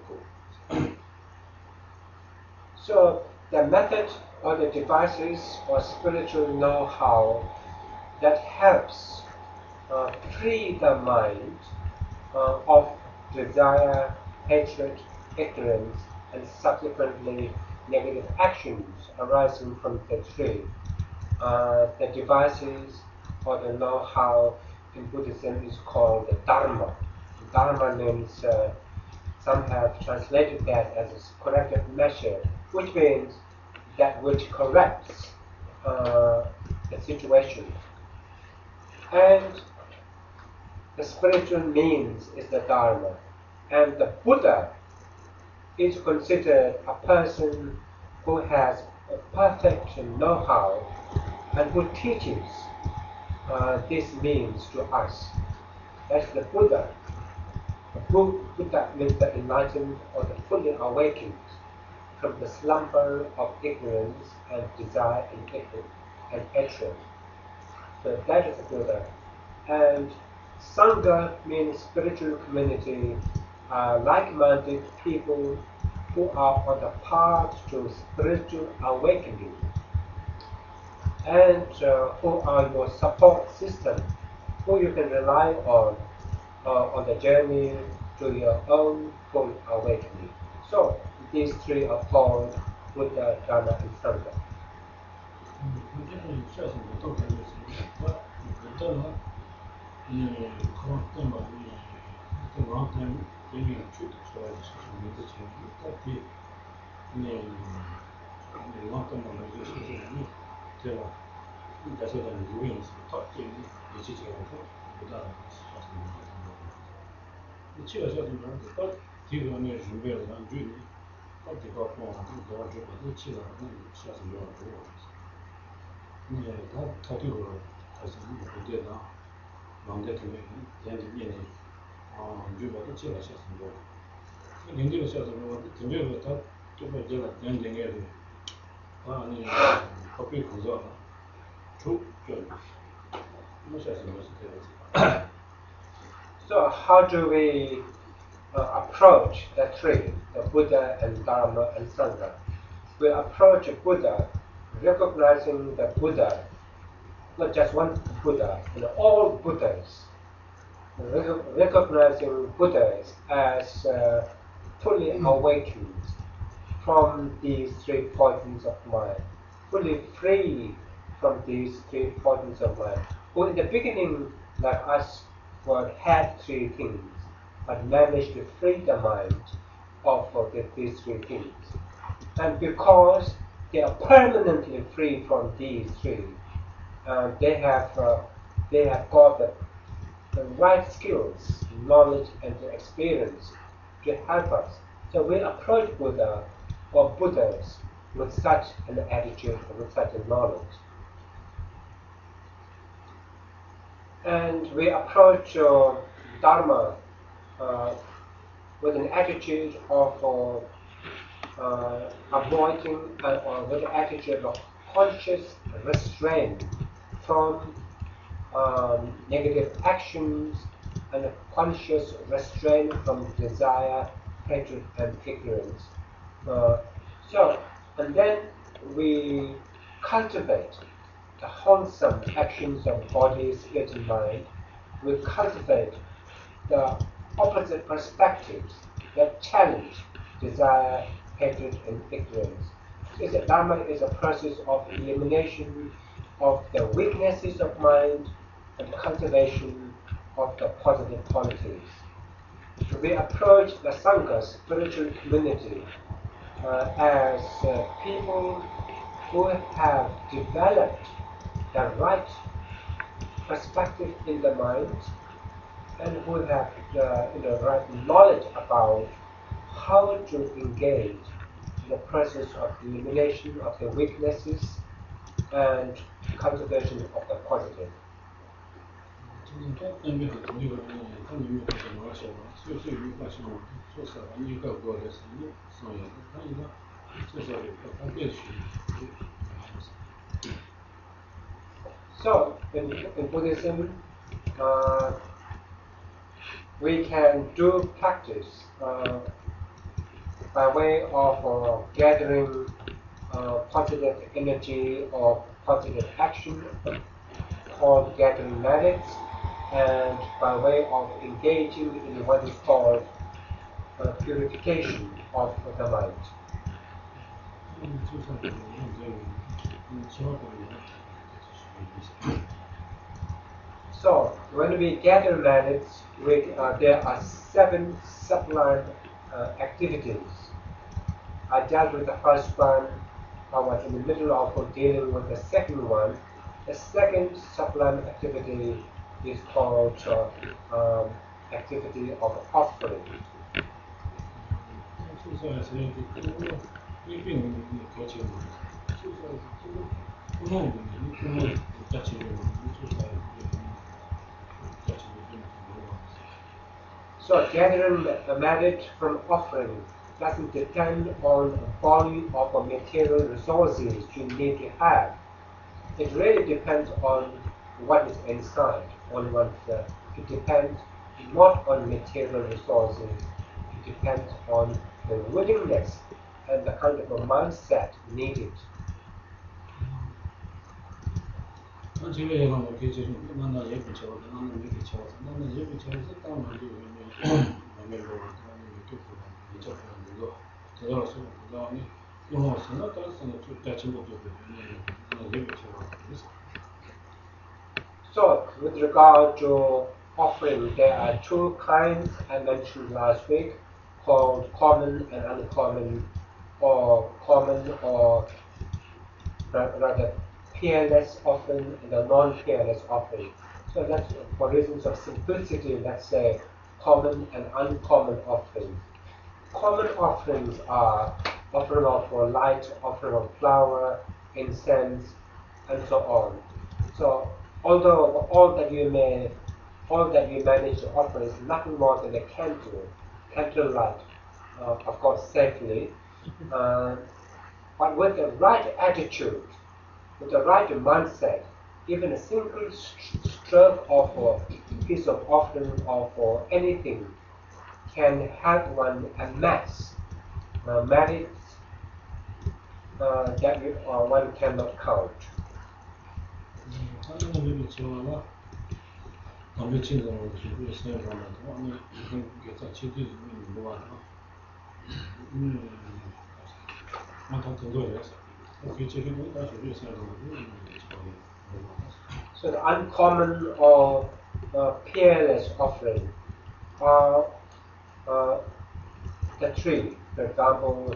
[SPEAKER 2] So the method or the devices or spiritual know-how that helps free the mind of desire, hatred, ignorance, and subsequently negative actions arising from the three. The devices or the know-how in Buddhism is called the Dharma. Dharma means, some have translated that as a corrective measure, which means that which corrects the situation. And the spiritual means is the Dharma. And the Buddha is considered a person who has a perfect know-how and who teaches this means to us. That's the Buddha. The Buddha means the enlightened or the fully awakened from the slumber of ignorance and desire and hatred. So that is the Buddha. And Sangha means spiritual community, like-minded people who are on the path to spiritual awakening, and who are your support system, who you can rely on the journey to your own full awakening. So these three are called Buddha, Dharma, and Sangha. So how do we approach the three, the Buddha and Dharma and Sangha? We approach Buddha recognizing the Buddha, not just one Buddha, all Buddhas, recognizing Buddhas as fully awakened from these three poisons of mind, fully free from these three poisons of mind, who in the beginning, like us, had three things, but managed to free the mind of these three things. And because they are permanently free from these three, they have got the right skills, knowledge, and experience to help us. So we approach Buddha or Buddhas with such an attitude, with such a knowledge. And we approach Dharma with an attitude of avoiding, or with an attitude of conscious restraint from negative actions, and a conscious restraint from desire, hatred, and ignorance. And then we cultivate the wholesome actions of body, spirit, and mind. We cultivate the opposite perspectives that challenge desire, hatred, and ignorance. So Dharma is a process of elimination of the weaknesses of mind and cultivation of the positive qualities. So we approach the Sangha, spiritual community, as people who have developed the right perspective in the mind and who have the right knowledge about how to engage in the process of elimination of the weaknesses and cultivation of the positive.
[SPEAKER 1] 就是说，那边很多有他们有很多小嘛，所以有个小嘛，做啥？你搞过的是你商业的，他一个做啥的，他别去。
[SPEAKER 2] So, in Buddhism, we can do practice by way of gathering positive energy or positive action called gathering merits, and by way of engaging in what is called purification of the mind. So, when we gather merits, there are 7 sublime activities. I dealt with the first one. I was in the middle of dealing with the second one. The second sublime activity is called activity of offering. So gathering the merit from offering doesn't depend on the volume of the material resources you need to have. It really depends on what is inside, on oneself. It depends not on material resources. It depends on the willingness and the kind of a mindset needed. So, with regard to offering, there are 2 kinds I mentioned last week, called common and uncommon, or common or rather peerless offering and a non-peerless offering. So that's for reasons of simplicity, let's say common and uncommon offerings. Common offerings are offering of light, offering of flower, incense, and so on. So although all that you manage to offer is nothing more than a candle light, of course safely, but with the right attitude, with the right mindset, even a single stroke of a piece of offering or anything can help one amass merits that one cannot count. So the uncommon or peerless offering are the 3. For example,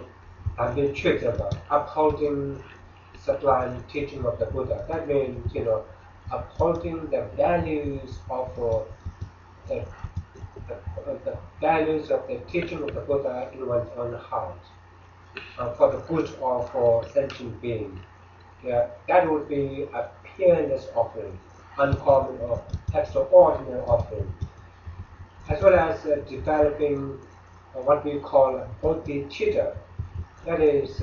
[SPEAKER 2] upholding sublime teaching of the Buddha. That means, upholding the values of the values of the teaching of the Buddha in one's own heart, for the good of sentient being. Yeah, that would be a peerless offering, uncommon or extraordinary offering, as well as developing what we call bodhicitta. That is,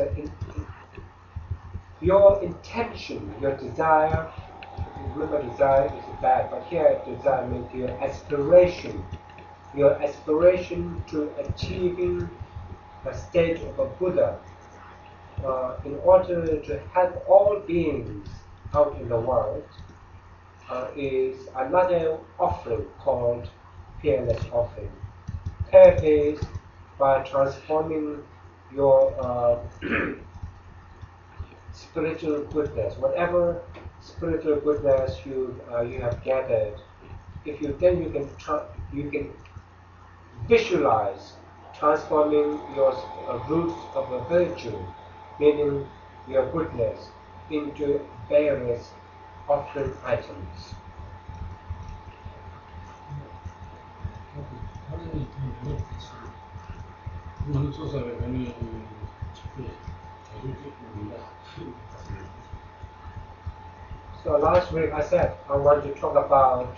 [SPEAKER 2] your intention, your desire. Remember, desire is bad, but here desire means your aspiration to achieving a state of a Buddha, in order to help all beings out in the world, is another offering called peerless offering. Paraphrase, by transforming your spiritual goodness, whatever spiritual goodness you have gathered, if you then you can visualize transforming your roots of a virtue, meaning your goodness, into various offering items. So last week I said I want to talk about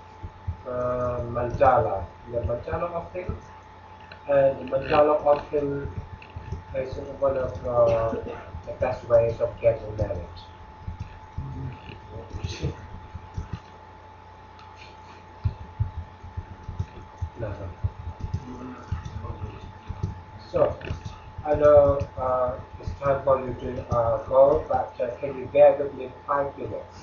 [SPEAKER 2] mandala, the mandala offering, and the mandala offering is one of the best ways of getting married. No. So I know it's time for you to go, but can you bear with me 5 minutes?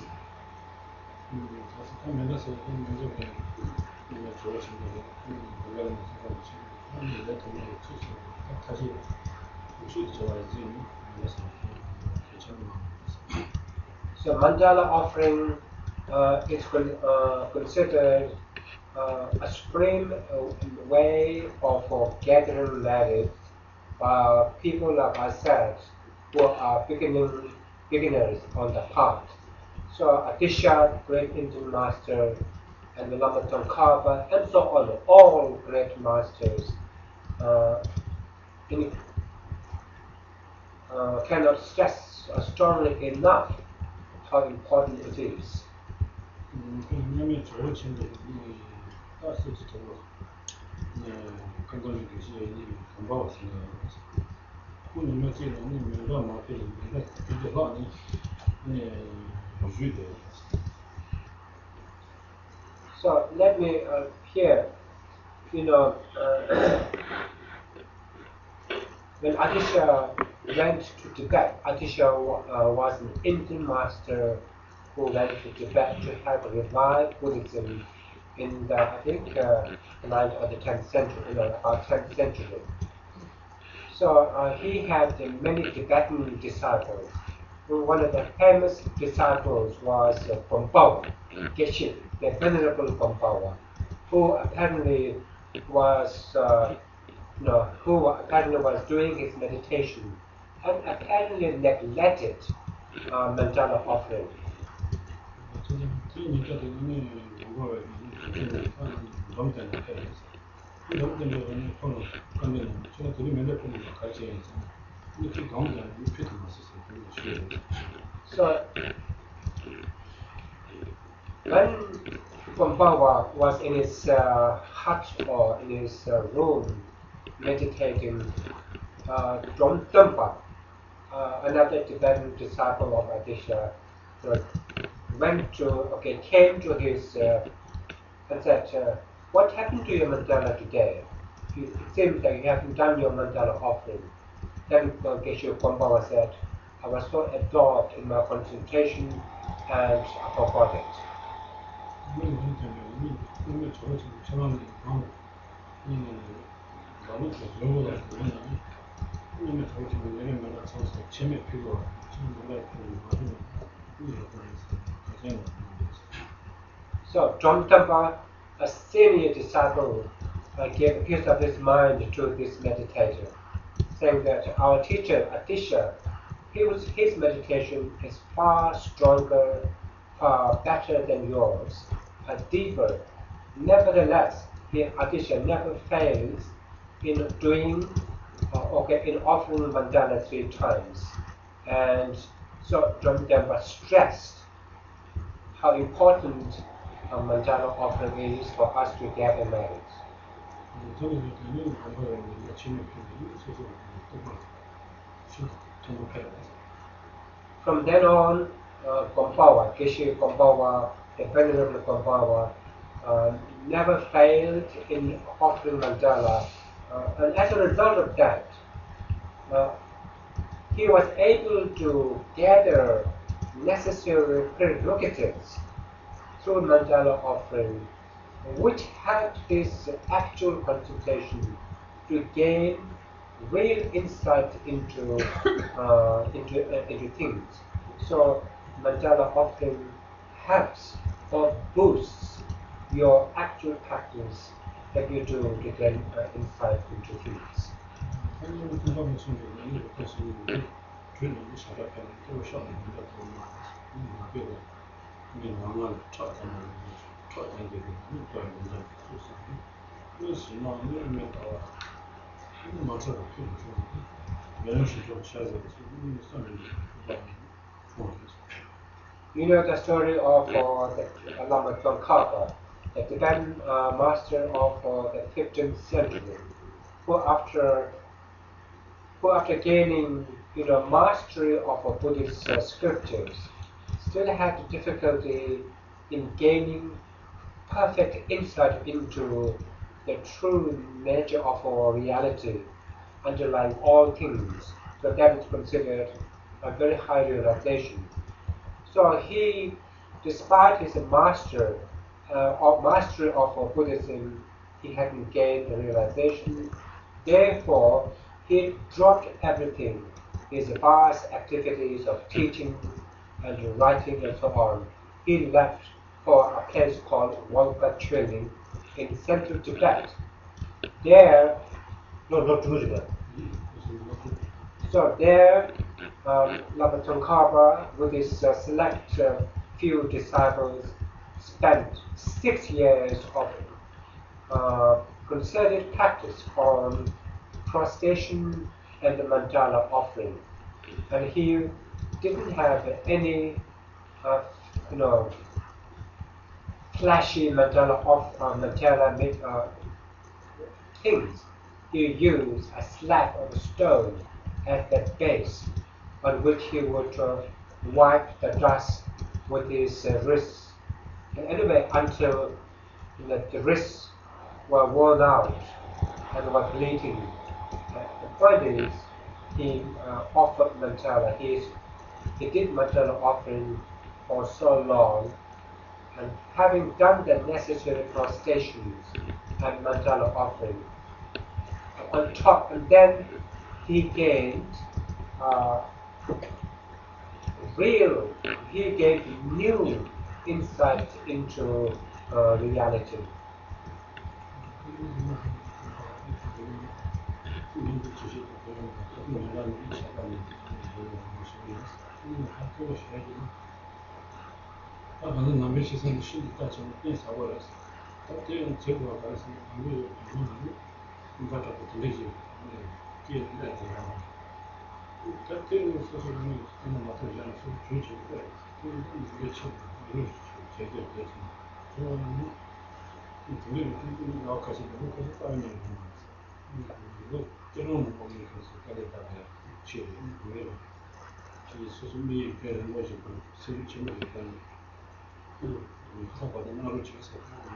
[SPEAKER 2] So mandala offering is considered a supreme way of gathering merit by people like ourselves who are beginners on the path. So Atisha, great Indian master, and the Lama Tsongkhapa, and so on, all great masters cannot stress strongly enough how important it is. So let me here, when Atisha went to Tibet, Atisha was an Indian master who went to Tibet to help revive Buddhism in the, I think, 9th or the 10th century, about 10th century. So he had many Tibetan disciples. One of the famous disciples was Gombawa, Geshe, the Venerable Gombawa, who apparently was doing his meditation and apparently neglected mandala offering. So when Gombawa was in his hut or in his room meditating, Drompa, another Tibetan disciple of Atisha, came to his and said, "What happened to your mandala today? It seems that you haven't done your mandala offering." Then Geshe Gombawa said, "I was so absorbed in my concentration and I forgot it." So Drompa, a senior disciple, gave a piece of his mind to this meditator, saying that our teacher Atisha, his meditation is far stronger, far better than yours, deeper. Nevertheless, Atisha never fails in doing in offering mandala 3 times. And so Drompa stressed how important a mandala offering is for us to gather merit. From then on, Gombawa, Geshe Gombawa, the Venerable Gombawa, never failed in offering mandala, and as a result of that, he was able to gather necessary prerogatives through mandala offering, which helped his actual concentration to gain real insight into things. So mandala offering helps or boosts your actual practice that you do to gain insight into things?
[SPEAKER 1] 한국 공부하는 친구들이 그것이 주는 시작하는 또 시험을 보면 그게 이게 왕왕 찾아가는 찾아가는 게 그런 문제 있어요. 그래서 마음을 더 하는 맞아요. 좀 연습 좀 해야 돼서 좀
[SPEAKER 2] You know the story of the Lama Tsongkhapa, the Tibetan master of the 15th century, who after gaining mastery of Buddhist scriptures, still had difficulty in gaining perfect insight into the true nature of our reality underlying all things. So that is considered a very high realization. So he, despite his mastery of Buddhism, he hadn't gained the realization. Therefore, he dropped everything, his vast activities of teaching and writing and so on. He left for a place called Wangpa in central Tibet. There, not Druja. So there, Lama Tsongkhapa, with his select few disciples, spent 6 years of concerted practice on prostration and the mandala offering, and he didn't have any, flashy mandala things. He used a slab of stone at the base, on which he would wipe the dust with his wrists, and anyway until the wrists were worn out and were bleeding. The point is, he offered mandala. He did mandala offering for so long, and having done the necessary prostrations and mandala offering on top, and then he gained new insight into reality.
[SPEAKER 1] 많은 남의 시선이 쉬니까 좀 사고를 했어. 그때는 제보가 가서 남의 인가가 들리지. 뒤에 그때는 사실은 그냥 맡아지 않아서 주의치고 이게 참 제대로 됐습니다. 저는 되게 나와가서 너무 빠른 얘기 이거 때로는 보면 그래서 까다다가 지금 왜 수준이 되는 것이 그 세계적으로 일단 하다가도 나로 쳐서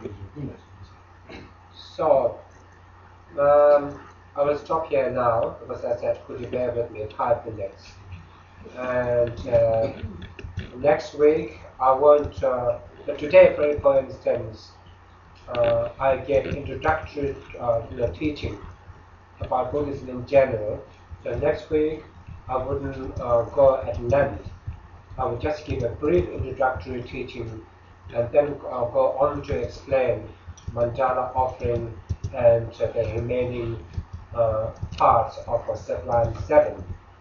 [SPEAKER 2] So, I will stop here now because I said, could you bear with me 5 minutes? And next week I want, today for instance, I gave introductory teaching about Buddhism in general. So next week I wouldn't go at length. I would just give a brief introductory teaching and then go on to explain mandala offering and the remaining parts of Sublime 7.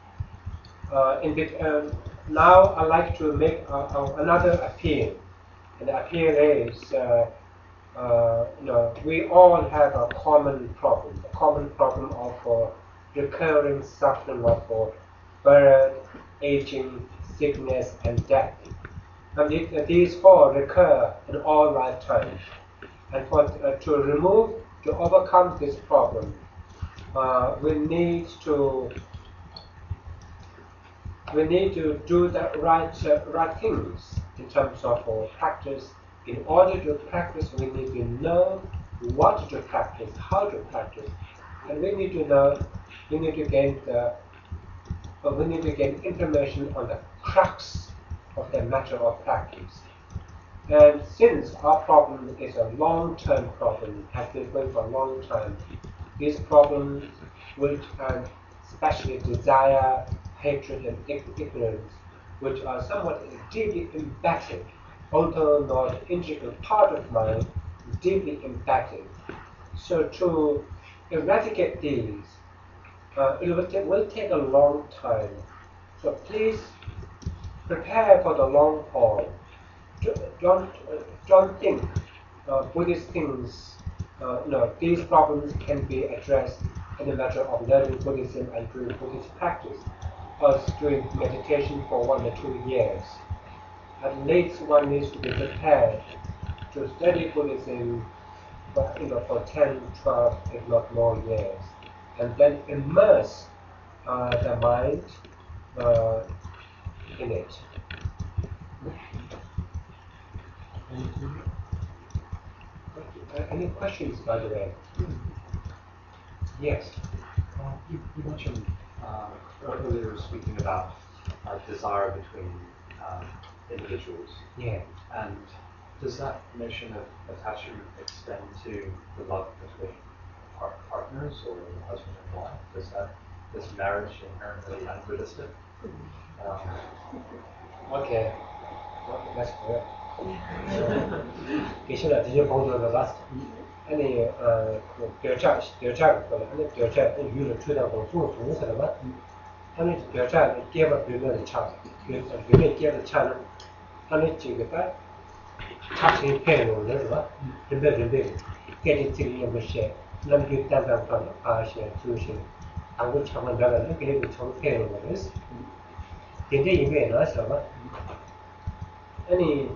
[SPEAKER 2] Now I'd like to make another appeal. And the appeal is, we all have a common problem of recurring suffering of birth, aging, sickness, and death. And these four recur in all lifetimes. And to overcome this problem, we need to do the right things in terms of practice. In order to practice, we need to know what to practice, how to practice, and we need to gain information on the crux of the matter of practice. And since our problem is a long-term problem, has been going for a long time, these problems, which are especially desire, hatred, and ignorance, which are somewhat deeply embedded, although not integral part of mind, deeply embedded. So to eradicate these, it will take a long time. So please prepare for the long haul. Don't think Buddhist things. No, these problems can be addressed in a matter of learning Buddhism and doing Buddhist practice, or doing meditation for 1 or 2 years. At least one needs to be prepared to study Buddhism for 10, 12, if not more years, and then immerse the mind in it. Any questions, by the way? Yes.
[SPEAKER 3] You mentioned earlier speaking about desire between individuals.
[SPEAKER 2] Yeah.
[SPEAKER 3] And does that notion of attachment extend to the love between partners or husband and wife? Is marriage inherently unrealistic?
[SPEAKER 2] Okay. That's correct. 계시나 뒤에 보도를 봤어. 아니 결자 아니 결자 유를 추다고 좀 사람아. 아니 결자 깨버 되는 차. 그게 깨버 차는 아니 지금까 차체 패는 거죠. 근데 깨지 지금 뭐시 남기 단단한 아시아 주신 한국 차만 나가는 그리고 좀 패는 거です. 근데 이게 나서 아니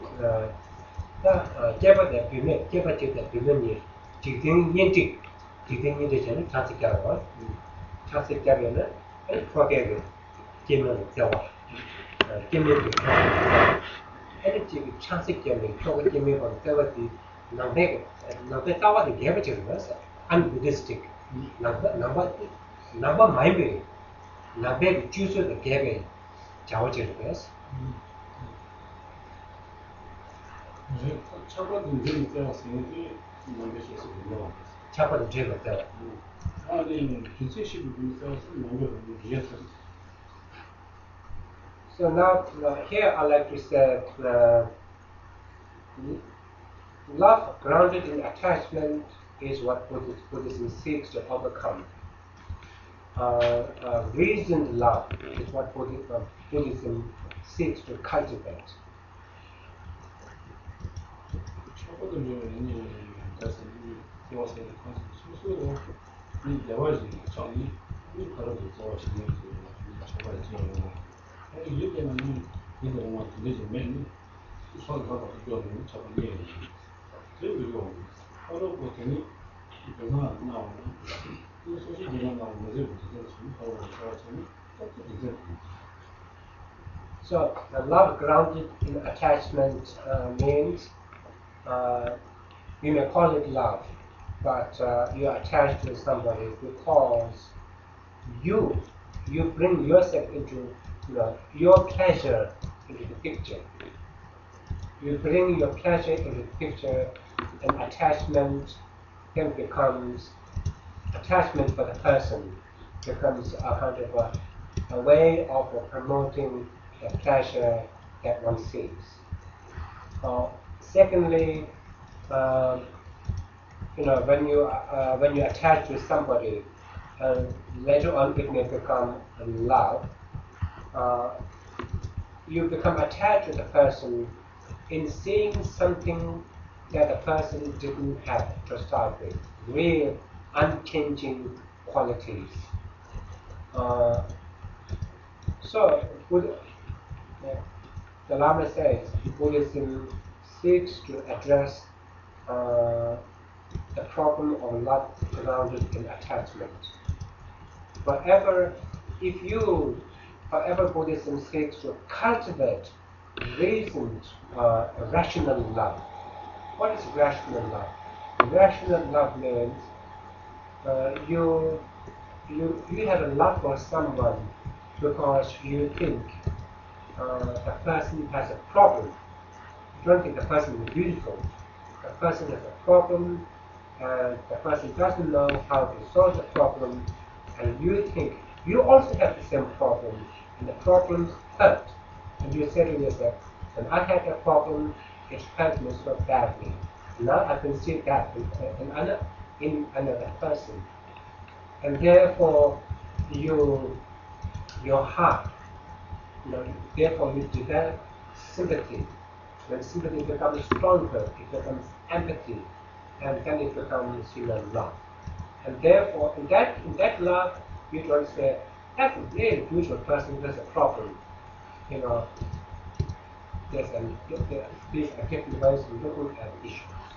[SPEAKER 2] 깨버대 비면 깨버지대 비면이 지금 인지 전에 자식하고 자식하면은 프로그램 게임을 배워 게임을 배워 아니 지금 자식하면 프로그램을 배워지 남백 따와도 개버지는 거였어 unbuddhistic number 마인드 남백 주소도 개배 자원지는 거였어
[SPEAKER 1] 차거든 좀 때였으니 남겨서 올라왔어.
[SPEAKER 2] 차거든 제가 때.
[SPEAKER 1] 아니 기체식이 때였으면 남겨서 이해했어.
[SPEAKER 2] So now here I like to say love grounded in attachment is what Buddhism seeks to overcome. Reasoned love is what Buddhism seeks to cultivate.
[SPEAKER 1] 차거든 좀 그래서 대화에서 스스로 이 대화지 정이 이 바로 저 진행 저거 이게 되면은 이거 뭔가 되게 좀 맨 수학을 하고 이거는 저거 이해 그리고 서로 보더니 변화 안 나오는 이 소식 변화 나오는 거지 무슨 바로 저처럼 똑같이 되죠.
[SPEAKER 2] So love grounded in attachment means you may call it love, but you are attached to somebody because you bring yourself into your pleasure into the picture. You bring your pleasure into the picture, and attachment then becomes attachment for the person, becomes a kind of a way of promoting the pleasure that one seeks. Secondly, when you attach to somebody, later on it may become love. You become attached to the person in seeing something that the person didn't have to start with, real unchanging qualities. So the Lama says Buddhism seeks to address the problem of love grounded in attachment. However, Buddhism seeks to cultivate reasoned, rational love. What is rational love? Rational love means you have a love for someone because you think the person has a problem. You don't think the person is beautiful. The person has a problem, and the person doesn't know how to solve the problem, and you think you also have the same problem, and the problems hurt. And you say to yourself, when I had a problem, it hurt me so badly. Now I can see that, and in another person. And therefore, your heart, therefore you develop sympathy. When sympathy becomes stronger, it becomes empathy, and then it becomes love. And therefore, in that love, you don't say, that's a really beautiful person, there's a problem. These are different ways of looking at issues.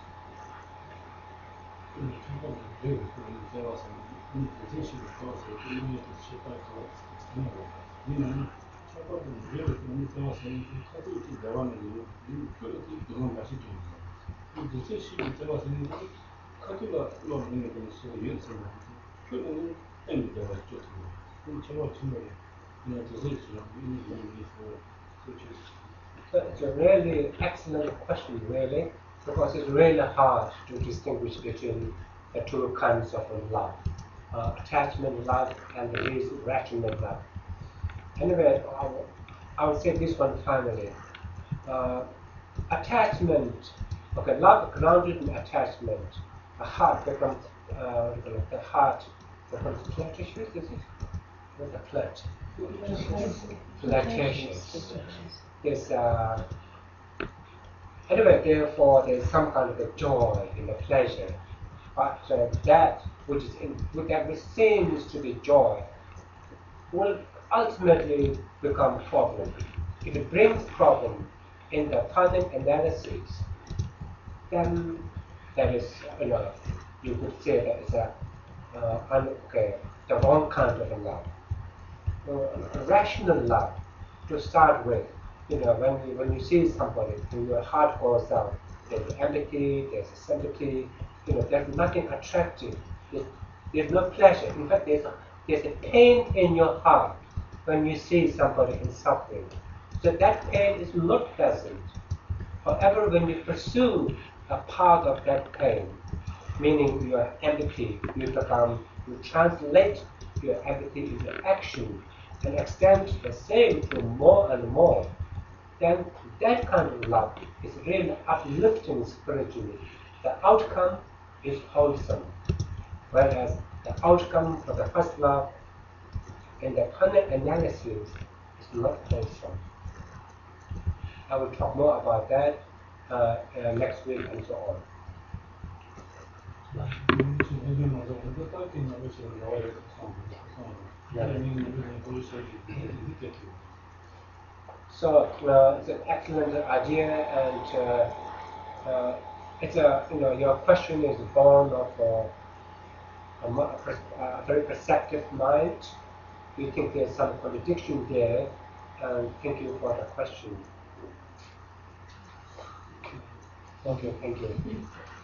[SPEAKER 2] So it's a really excellent question, really, because it's really hard to distinguish between the two kinds of love, attachment love and the rational love. Anyway, I would say this one finally. Attachment, okay, love grounded in attachment. The heart becomes flirtatious, is it? What's a flirt? Flirtatious. There's anyway, therefore, there's some kind of a joy in the pleasure, but that which seems to be joy will ultimately become problem. If it brings problem in the final analysis, then that is, you could say that is the wrong kind of a love. A rational love, to start with, when you see somebody and your heart goes out, there's empathy, there's sympathy, there's nothing attractive, there's no pleasure. In fact, there's a pain in your heart when you see somebody in suffering. So that pain is not pleasant. However, when you pursue a part of that pain, meaning your empathy, you translate your empathy into action and extend the same to more and more, then that kind of love is really uplifting spiritually. The outcome is wholesome, whereas the outcome for the first love in the final analysis is not wholesome. I will talk more about that next week and so on. So it's an excellent idea, and it's your question is born of a very perceptive mind. You think there's some contradiction there, and thank you for the question. Okay, thank you.